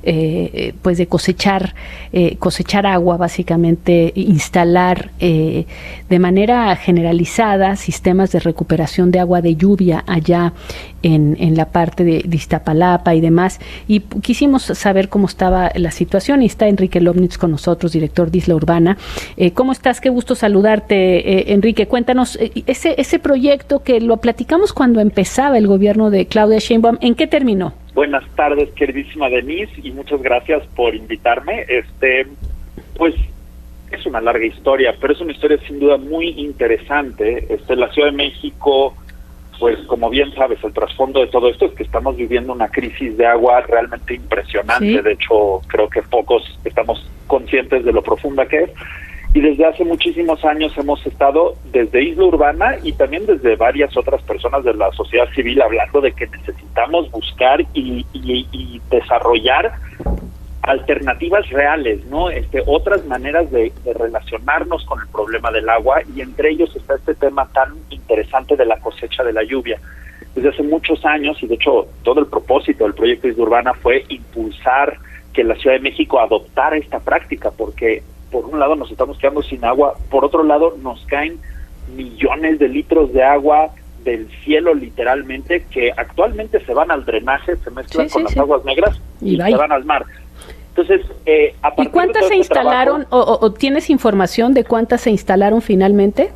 eh, pues de cosechar eh, cosechar agua, básicamente instalar eh, de manera generalizada sistemas de recuperación de agua de lluvia allá en, en la parte de, de Iztapalapa y demás, y quisimos saber cómo estaba la situación, y está Enrique Lobnitz con nosotros, director de Isla Urbana. Eh, ¿Cómo estás? Qué gusto saludarte, eh, Enrique. Cuéntanos, eh, ese, ese proyecto que lo platicamos cuando empezaba el gobierno de Claudia Sheinbaum, ¿en qué terminó? Buenas tardes, queridísima Denise, y muchas gracias por invitarme. Este, pues es una larga historia, pero es una historia sin duda muy interesante. Este, la Ciudad de México, pues como bien sabes, el trasfondo de todo esto es que estamos viviendo una crisis de agua realmente impresionante. ¿Sí? De hecho, creo que pocos estamos conscientes de lo profunda que es. Y desde hace muchísimos años hemos estado desde Isla Urbana y también desde varias otras personas de la sociedad civil hablando de que necesitamos buscar y, y, y desarrollar alternativas reales, ¿no? Este, otras maneras de, de relacionarnos con el problema del agua, y entre ellos está este tema tan interesante de la cosecha de la lluvia. Desde hace muchos años, y de hecho todo el propósito del proyecto Isla Urbana fue impulsar que la Ciudad de México adoptara esta práctica, porque por un lado nos estamos quedando sin agua, por otro lado nos caen millones de litros de agua del cielo literalmente, que actualmente se van al drenaje, se mezclan sí, con sí, las sí. aguas negras y, y se van al mar. Entonces, eh, a partir ¿Y cuántas de se este instalaron, trabajo, o, o tienes información de cuántas se instalaron finalmente?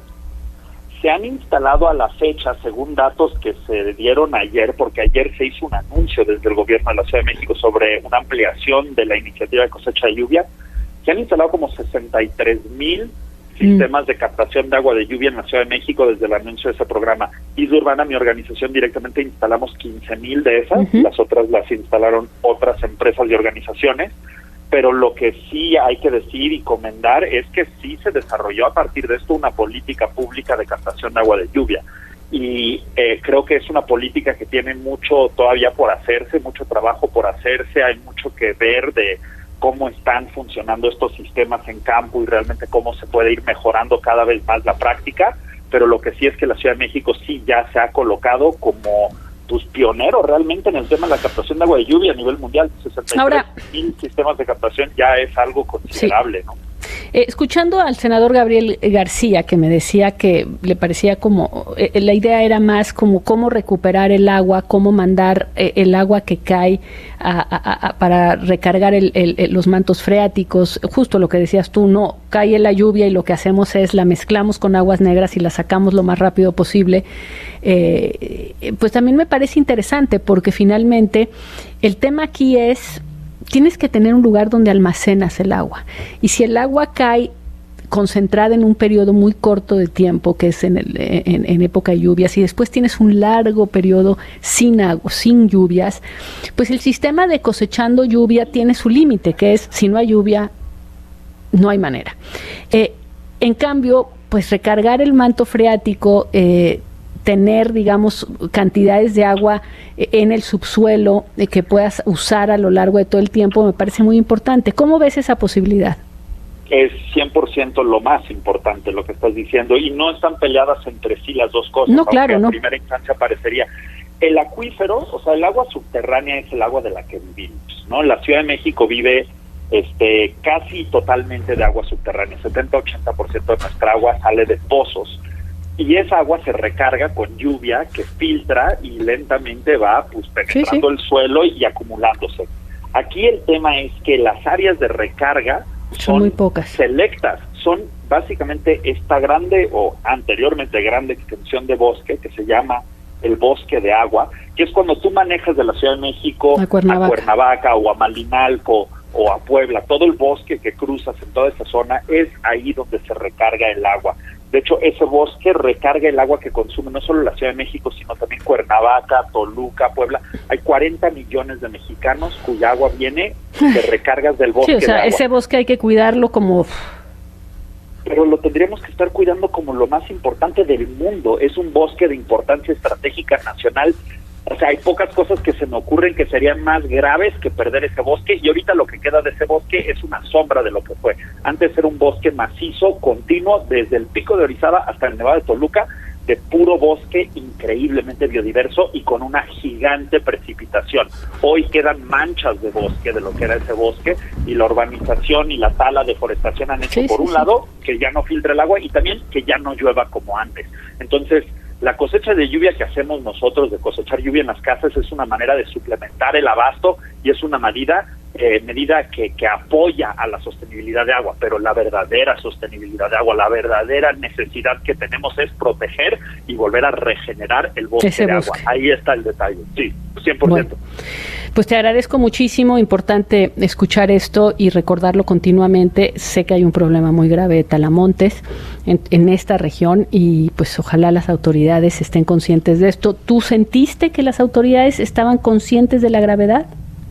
Se han instalado a la fecha, según datos que se dieron ayer, porque ayer se hizo un anuncio desde el gobierno de la Ciudad de México sobre una ampliación de la iniciativa de cosecha de lluvia. Se han instalado como sesenta y tres mil sistemas mm. de captación de agua de lluvia en la Ciudad de México desde el anuncio de ese programa. Isla Urbana, mi organización, directamente instalamos quince mil de esas, uh-huh. las otras las instalaron otras empresas y organizaciones, pero lo que sí hay que decir y comentar es que sí se desarrolló a partir de esto una política pública de captación de agua de lluvia. Y eh, creo que es una política que tiene mucho todavía por hacerse, mucho trabajo por hacerse, hay mucho que ver de cómo están funcionando estos sistemas en campo y realmente cómo se puede ir mejorando cada vez más la práctica, pero lo que sí es que la Ciudad de México sí ya se ha colocado como pues pionero realmente en el tema de la captación de agua de lluvia a nivel mundial. sesenta y tres mil sistemas de captación ya es algo considerable, sí. ¿no? Eh, escuchando al senador Gabriel García, que me decía que le parecía como, eh, la idea era más como cómo recuperar el agua, cómo mandar eh, el agua que cae a, a, a, para recargar el, el, el, los mantos freáticos, justo lo que decías tú, no, cae la lluvia y lo que hacemos es la mezclamos con aguas negras y la sacamos lo más rápido posible. Eh, pues también me parece interesante porque finalmente el tema aquí es, tienes que tener un lugar donde almacenas el agua. Y si el agua cae concentrada en un periodo muy corto de tiempo, que es en, el, en, en época de lluvias, y después tienes un largo periodo sin agua, sin lluvias, pues el sistema de cosechando lluvia tiene su límite, que es, si no hay lluvia, no hay manera. Eh, en cambio, pues recargar el manto freático, eh, tener, digamos, cantidades de agua en el subsuelo eh, que puedas usar a lo largo de todo el tiempo, me parece muy importante. ¿Cómo ves esa posibilidad? Es cien por ciento lo más importante lo que estás diciendo, y no están peleadas entre sí las dos cosas. No, claro, no. En primera instancia parecería. El acuífero, o sea, el agua subterránea es el agua de la que vivimos, ¿no? La Ciudad de México vive este casi totalmente de agua subterránea, setenta a ochenta por ciento de nuestra agua sale de pozos. Y esa agua se recarga con lluvia que filtra y lentamente va pues penetrando sí, sí. el suelo y acumulándose. Aquí el tema es que las áreas de recarga son, son muy pocas, selectas, son básicamente esta grande o anteriormente grande extensión de bosque que se llama el bosque de agua, que es cuando tú manejas de la Ciudad de México a Cuernavaca, a Cuernavaca o a Malinalco o a Puebla, todo el bosque que cruzas en toda esa zona es ahí donde se recarga el agua. De hecho, ese bosque recarga el agua que consume no solo la Ciudad de México, sino también Cuernavaca, Toluca, Puebla. Hay cuarenta millones de mexicanos cuya agua viene de recargas del bosque. Sí, o sea, de agua. Ese bosque hay que cuidarlo como... Pero lo tendríamos que estar cuidando como lo más importante del mundo. Es un bosque de importancia estratégica nacional. O sea, hay pocas cosas que se me ocurren que serían más graves que perder ese bosque, y ahorita lo que queda de ese bosque es una sombra de lo que fue. Antes era un bosque macizo, continuo, desde el Pico de Orizaba hasta el Nevado de Toluca, de puro bosque increíblemente biodiverso y con una gigante precipitación. Hoy quedan manchas de bosque de lo que era ese bosque, y la urbanización y la tala, deforestación han hecho sí, por sí, un sí. lado que ya no filtre el agua y también que ya no llueva como antes. Entonces, la cosecha de lluvia que hacemos nosotros, de cosechar lluvia en las casas, es una manera de suplementar el abasto y es una medida eh, medida que, que apoya a la sostenibilidad de agua, pero la verdadera sostenibilidad de agua, la verdadera necesidad que tenemos es proteger y volver a regenerar el bosque Ese de bosque. agua. Ahí está el detalle, sí, cien por ciento. Bueno, pues te agradezco muchísimo, importante escuchar esto y recordarlo continuamente. Sé que hay un problema muy grave de talamontes en, en esta región y pues ojalá las autoridades estén conscientes de esto. ¿Tú sentiste que las autoridades estaban conscientes de la gravedad?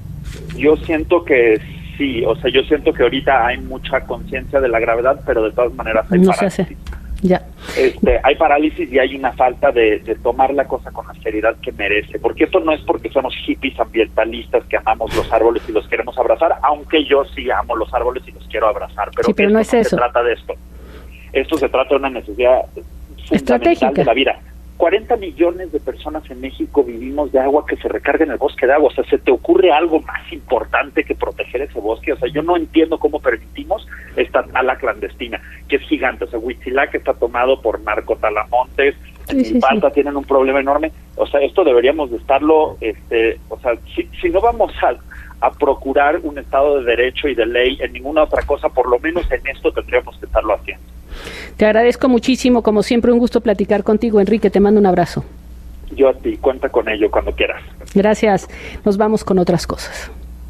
Yo siento que sí, o sea, yo siento que ahorita hay mucha conciencia de la gravedad, pero de todas maneras hay no parálisis. Se hace. Ya. Este, hay parálisis y hay una falta de, de tomar la cosa con la seriedad que merece, porque esto no es porque somos hippies ambientalistas que amamos los árboles y los queremos abrazar, aunque yo sí amo los árboles y los quiero abrazar, pero, sí, pero no es no eso. Se trata de esto. Esto se trata de una necesidad fundamental de la vida. cuarenta millones de personas en México vivimos de agua que se recarga en el bosque de agua. O sea, ¿se te ocurre algo más importante que proteger ese bosque? O sea, yo no entiendo cómo permitimos esta tala clandestina, que es gigante. O sea, Huitzilac está tomado por narcotalamontes, en sí, sí, Milpalta sí. tienen un problema enorme. O sea, esto deberíamos de estarlo, este, o sea, si, si no vamos a, a procurar un Estado de Derecho y de ley en ninguna otra cosa, por lo menos en esto tendríamos que estarlo haciendo. Te agradezco muchísimo, como siempre un gusto platicar contigo, Enrique, te mando un abrazo. Yo a ti, cuenta con ello cuando quieras. Gracias, nos vamos con otras cosas.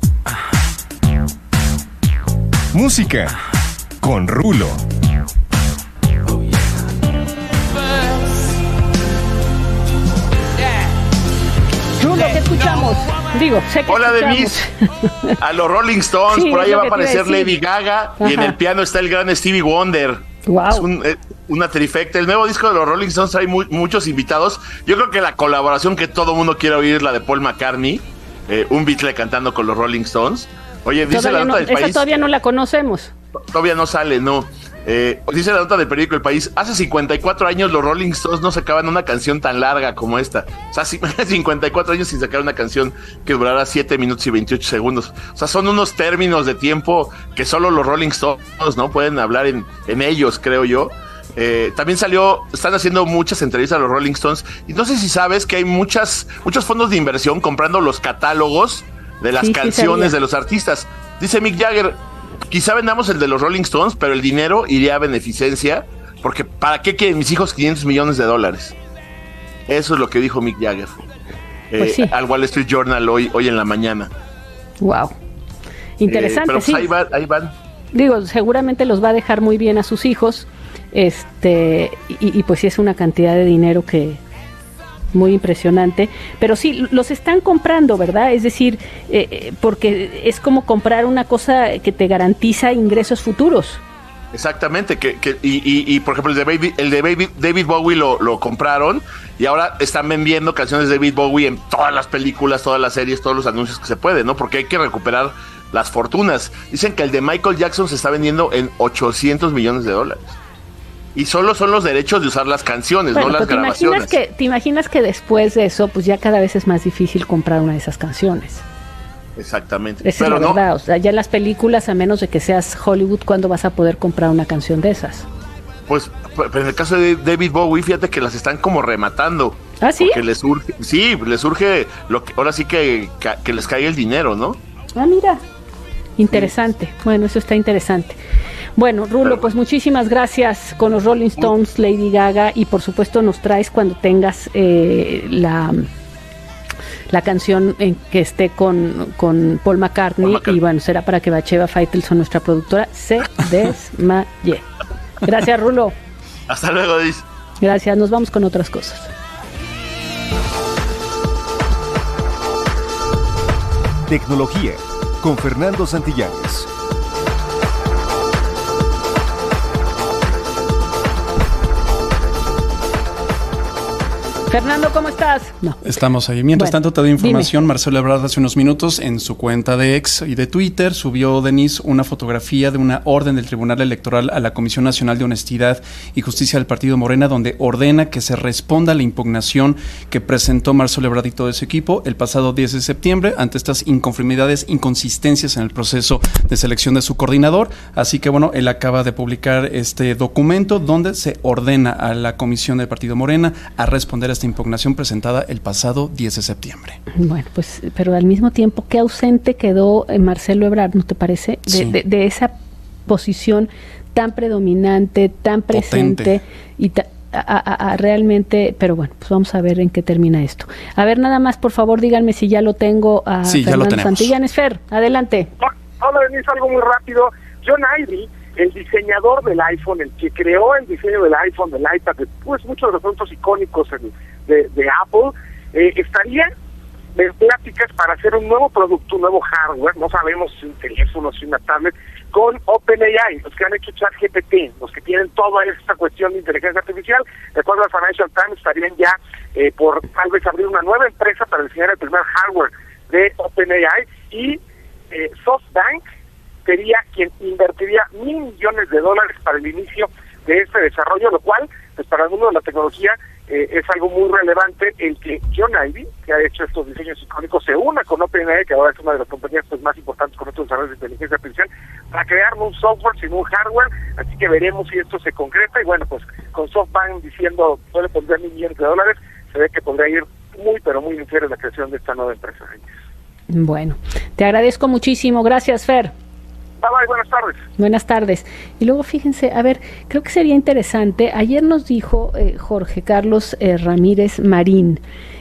Música con Rulo. Rulo, ¿qué escuchamos? Digo, sé que Hola, escuchamos. Denise. A los Rolling Stones, Sí, por ahí es lo va a que te iba a aparecer decir. Lady Gaga. Ajá. Y en el piano está el gran Stevie Wonder. Wow. Es un, eh, una trifecta. El nuevo disco de los Rolling Stones trae mu- muchos invitados. Yo creo que la colaboración que todo mundo quiere oír es la de Paul McCartney, eh, un Beatle cantando con los Rolling Stones. Oye, dice Todavía la no, nota del esa país. todavía no la conocemos. Todavía no sale, no. Eh, dice la nota del periódico El País, hace cincuenta y cuatro años los Rolling Stones no sacaban una canción tan larga como esta. O sea, cincuenta y cuatro años sin sacar una canción que durara siete minutos y veintiocho segundos. O sea, son unos términos de tiempo que solo los Rolling Stones no pueden hablar en, en ellos, creo yo. Eh, también salió, están haciendo muchas entrevistas a los Rolling Stones. Y no sé si sabes que hay muchas, muchos fondos de inversión comprando los catálogos de las sí, canciones sí de los artistas. Dice Mick Jagger, quizá vendamos el de los Rolling Stones, pero el dinero iría a beneficencia, porque ¿para qué quieren mis hijos quinientos millones de dólares? Eso es lo que dijo Mick Jagger eh, pues sí. al Wall Street Journal hoy, hoy en la mañana. Wow, interesante. Eh, pero sí. ahí van, ahí van. Digo, seguramente los va a dejar muy bien a sus hijos, este y, y pues sí es una cantidad de dinero que muy impresionante, pero sí, los están comprando, ¿verdad? Es decir, eh, porque es como comprar una cosa que te garantiza ingresos futuros. Exactamente, que, que y, y, y por ejemplo el de Baby, el de Baby, David Bowie lo, lo compraron y ahora están vendiendo canciones de David Bowie en todas las películas, todas las series, todos los anuncios que se puede, ¿no? Porque hay que recuperar las fortunas. Dicen que el de Michael Jackson se está vendiendo en ochocientos millones de dólares. Y solo son los derechos de usar las canciones, bueno, no las te grabaciones. Imaginas que, ¿Te imaginas que después de eso, pues ya cada vez es más difícil comprar una de esesas canciones? Exactamente. Esa pero es la no, verdad, o sea, ya en las películas, a menos de que seas Hollywood, ¿cuándo vas a poder comprar una canción de esas? Pues, pero en el caso de David Bowie, fíjate que las están como rematando. ¿Ah, sí? Porque les surge, sí, les surge, lo que, ahora sí que, que, que les caiga el dinero, ¿no? Ah, mira, interesante. Sí. Bueno, eso está interesante. Bueno, Rulo, pues muchísimas gracias con los Rolling Stones, Lady Gaga, y por supuesto nos traes cuando tengas eh, la, la canción en que esté con, con Paul McCartney, Paul McCartney, y bueno, será para que Bacheva Faitelson, nuestra productora, se desmaye. Gracias, Rulo. Hasta luego, Dis. Gracias, nos vamos con otras cosas. Tecnología, con Fernando Santillanes. Fernando, ¿cómo estás? No. Estamos ahí. Mientras bueno, tanto, te doy información. Dime. Marcelo Ebrard hace unos minutos en su cuenta de X y de Twitter subió, Denise, una fotografía de una orden del Tribunal Electoral a la Comisión Nacional de Honestidad y Justicia del Partido Morena, donde ordena que se responda a la impugnación que presentó Marcelo Ebrard y todo ese equipo el pasado diez de septiembre ante estas inconformidades, inconsistencias en el proceso de selección de su coordinador. Así que, bueno, él acaba de publicar este documento donde se ordena a la Comisión del Partido Morena a responder a esta impugnación presentada el pasado diez de septiembre. Bueno, pues, pero al mismo tiempo, qué ausente quedó Marcelo Ebrard, ¿no te parece? De, sí. de, de esa posición tan predominante, tan presente Potente. y ta, a, a, a realmente, pero bueno, pues vamos a ver en qué termina esto. A ver, nada más, por favor, díganme si ya lo tengo a sí, Fernando Santillanes. Fer, adelante. Hola, Denise, algo muy rápido. John Ive, el diseñador del iPhone, el que creó el diseño del iPhone, del iPad, de, pues muchos de los productos icónicos en, de, de Apple, eh, estaría en pláticas para hacer un nuevo producto, un nuevo hardware, no sabemos si un teléfono, si una tablet, con OpenAI, los que han hecho ChatGPT, los que tienen toda esta cuestión de inteligencia artificial. De acuerdo al Financial Times, estarían ya eh, por tal vez abrir una nueva empresa para diseñar el primer hardware de OpenAI, y eh, SoftBank sería quien invertiría mil millones de dólares para el inicio de este desarrollo, lo cual, pues para el mundo de la tecnología, eh, es algo muy relevante el que John Ive, que ha hecho estos diseños icónicos, se una con OpenAI, que ahora es una de las compañías pues, más importantes con estos desarrollos de inteligencia artificial, para crear un software sin un hardware. Así que veremos si esto se concreta, y bueno, pues con SoftBank diciendo puede poner mil millones de dólares, se ve que podría ir muy, pero muy en la creación de esta nueva empresa. Bueno, te agradezco muchísimo. Gracias, Fer. Bye, bye, buenas tardes. Buenas tardes. Y luego fíjense, a ver, creo que sería interesante, ayer nos dijo eh, Jorge Carlos eh, Ramírez Marín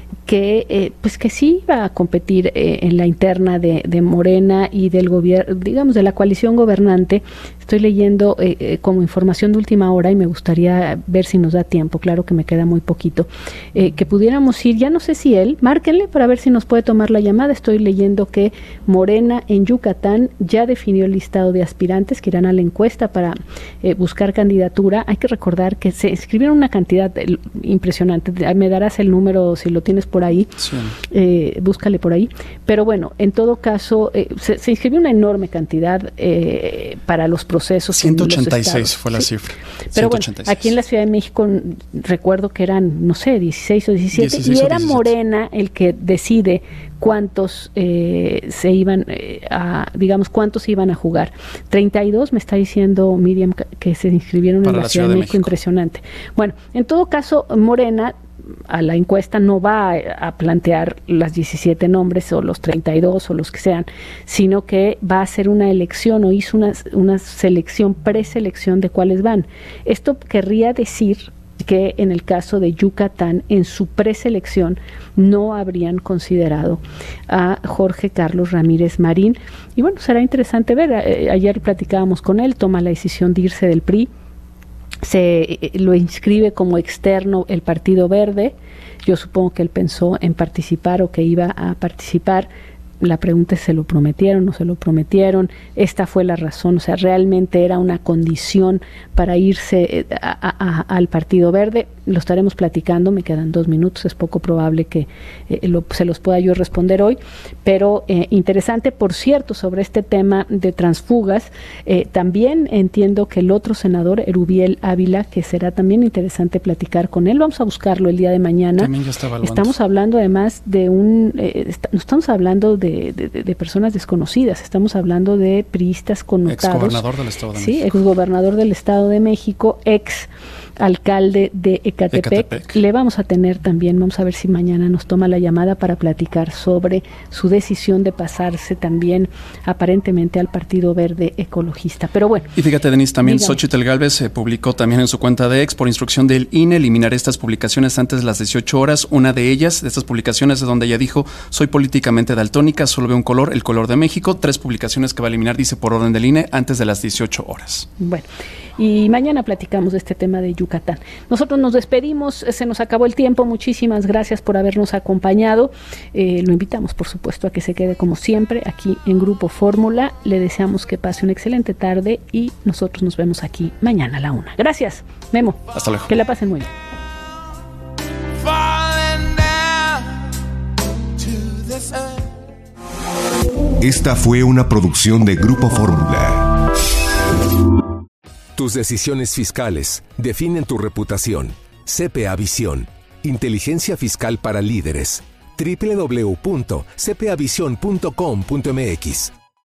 que eh, pues que sí iba a competir eh, en la interna de, de Morena y del gobierno, digamos, de la coalición gobernante. Estoy leyendo eh, eh, como información de última hora y me gustaría ver si nos da tiempo, claro que me queda muy poquito, eh, que pudiéramos ir, ya no sé si él, márquenle para ver si nos puede tomar la llamada. Estoy leyendo que Morena en Yucatán ya definió el listado de aspirantes que irán a la encuesta para eh, buscar candidatura. Hay que recordar que se inscribieron una cantidad eh, impresionante, me darás el número si lo tienes por ahí, sí. eh, búscale por ahí, pero bueno, en todo caso, eh, se, se inscribió una enorme cantidad eh, para los procesos procesos. ciento ochenta y seis fue la sí. cifra. Pero bueno, aquí en la Ciudad de México recuerdo que eran, no sé, dieciséis o diecisiete, dieciséis y era diecisiete. Morena el que decide cuántos eh, se iban eh, a, digamos, cuántos iban a jugar. treinta y dos me está diciendo Miriam que se inscribieron Para en la, la Ciudad, Ciudad de México. México, impresionante. Bueno, en todo caso, Morena a la encuesta no va a, a plantear las diecisiete nombres o los treinta y dos o los que sean, sino que va a hacer una elección o hizo una, una selección, preselección de cuáles van. Esto querría decir que en el caso de Yucatán, en su preselección, no habrían considerado a Jorge Carlos Ramírez Marín. Y bueno, será interesante ver. Eh, ayer platicábamos con él, toma la decisión de irse del P R I, se eh, lo inscribe como externo el Partido Verde. Yo supongo que él pensó en participar o que iba a participar. La pregunta es, ¿se lo prometieron o no se lo prometieron? Esta fue la razón, o sea, realmente era una condición para irse a, a, a, al Partido Verde. Lo estaremos platicando, me quedan dos minutos, es poco probable que eh, lo, se los pueda yo responder hoy, pero eh, interesante, por cierto, sobre este tema de transfugas, eh, también entiendo que el otro senador, Erubiel Ávila, que será también interesante platicar con él, vamos a buscarlo el día de mañana. También ya está evaluando. Estamos hablando además de un, eh, está, no estamos hablando de De, de, de personas desconocidas, estamos hablando de priistas connotados. Exgobernador del Estado de sí, México. exgobernador del Estado de México, ex alcalde de Ecatepec. Ecatepec. Le vamos a tener también, vamos a ver si mañana nos toma la llamada para platicar sobre su decisión de pasarse también aparentemente al Partido Verde Ecologista. Pero bueno. Y fíjate, Denise, también dígame. Xóchitl Gálvez se publicó también en su cuenta de ex, por instrucción del I N E, eliminar estas publicaciones antes de las dieciocho horas. Una de ellas, de estas publicaciones, es donde ella dijo, soy políticamente daltónica, solo veo un color, el color de México. Tres publicaciones que va a eliminar, dice, por orden del I N E, antes de las dieciocho horas. Bueno, y mañana platicamos de este tema de Yucatán. Nosotros nos despedimos, se nos acabó el tiempo, muchísimas gracias por habernos acompañado. Eh, lo invitamos, por supuesto, a que se quede como siempre aquí en Grupo Fórmula. Le deseamos que pase una excelente tarde y nosotros nos vemos aquí mañana a la una. Gracias, Memo. Hasta luego. Que la pasen muy bien. Esta fue una producción de Grupo Fórmula. Tus decisiones fiscales definen tu reputación. C P A Visión. Inteligencia fiscal para líderes. doble u doble u doble u punto c p a visión punto com punto m x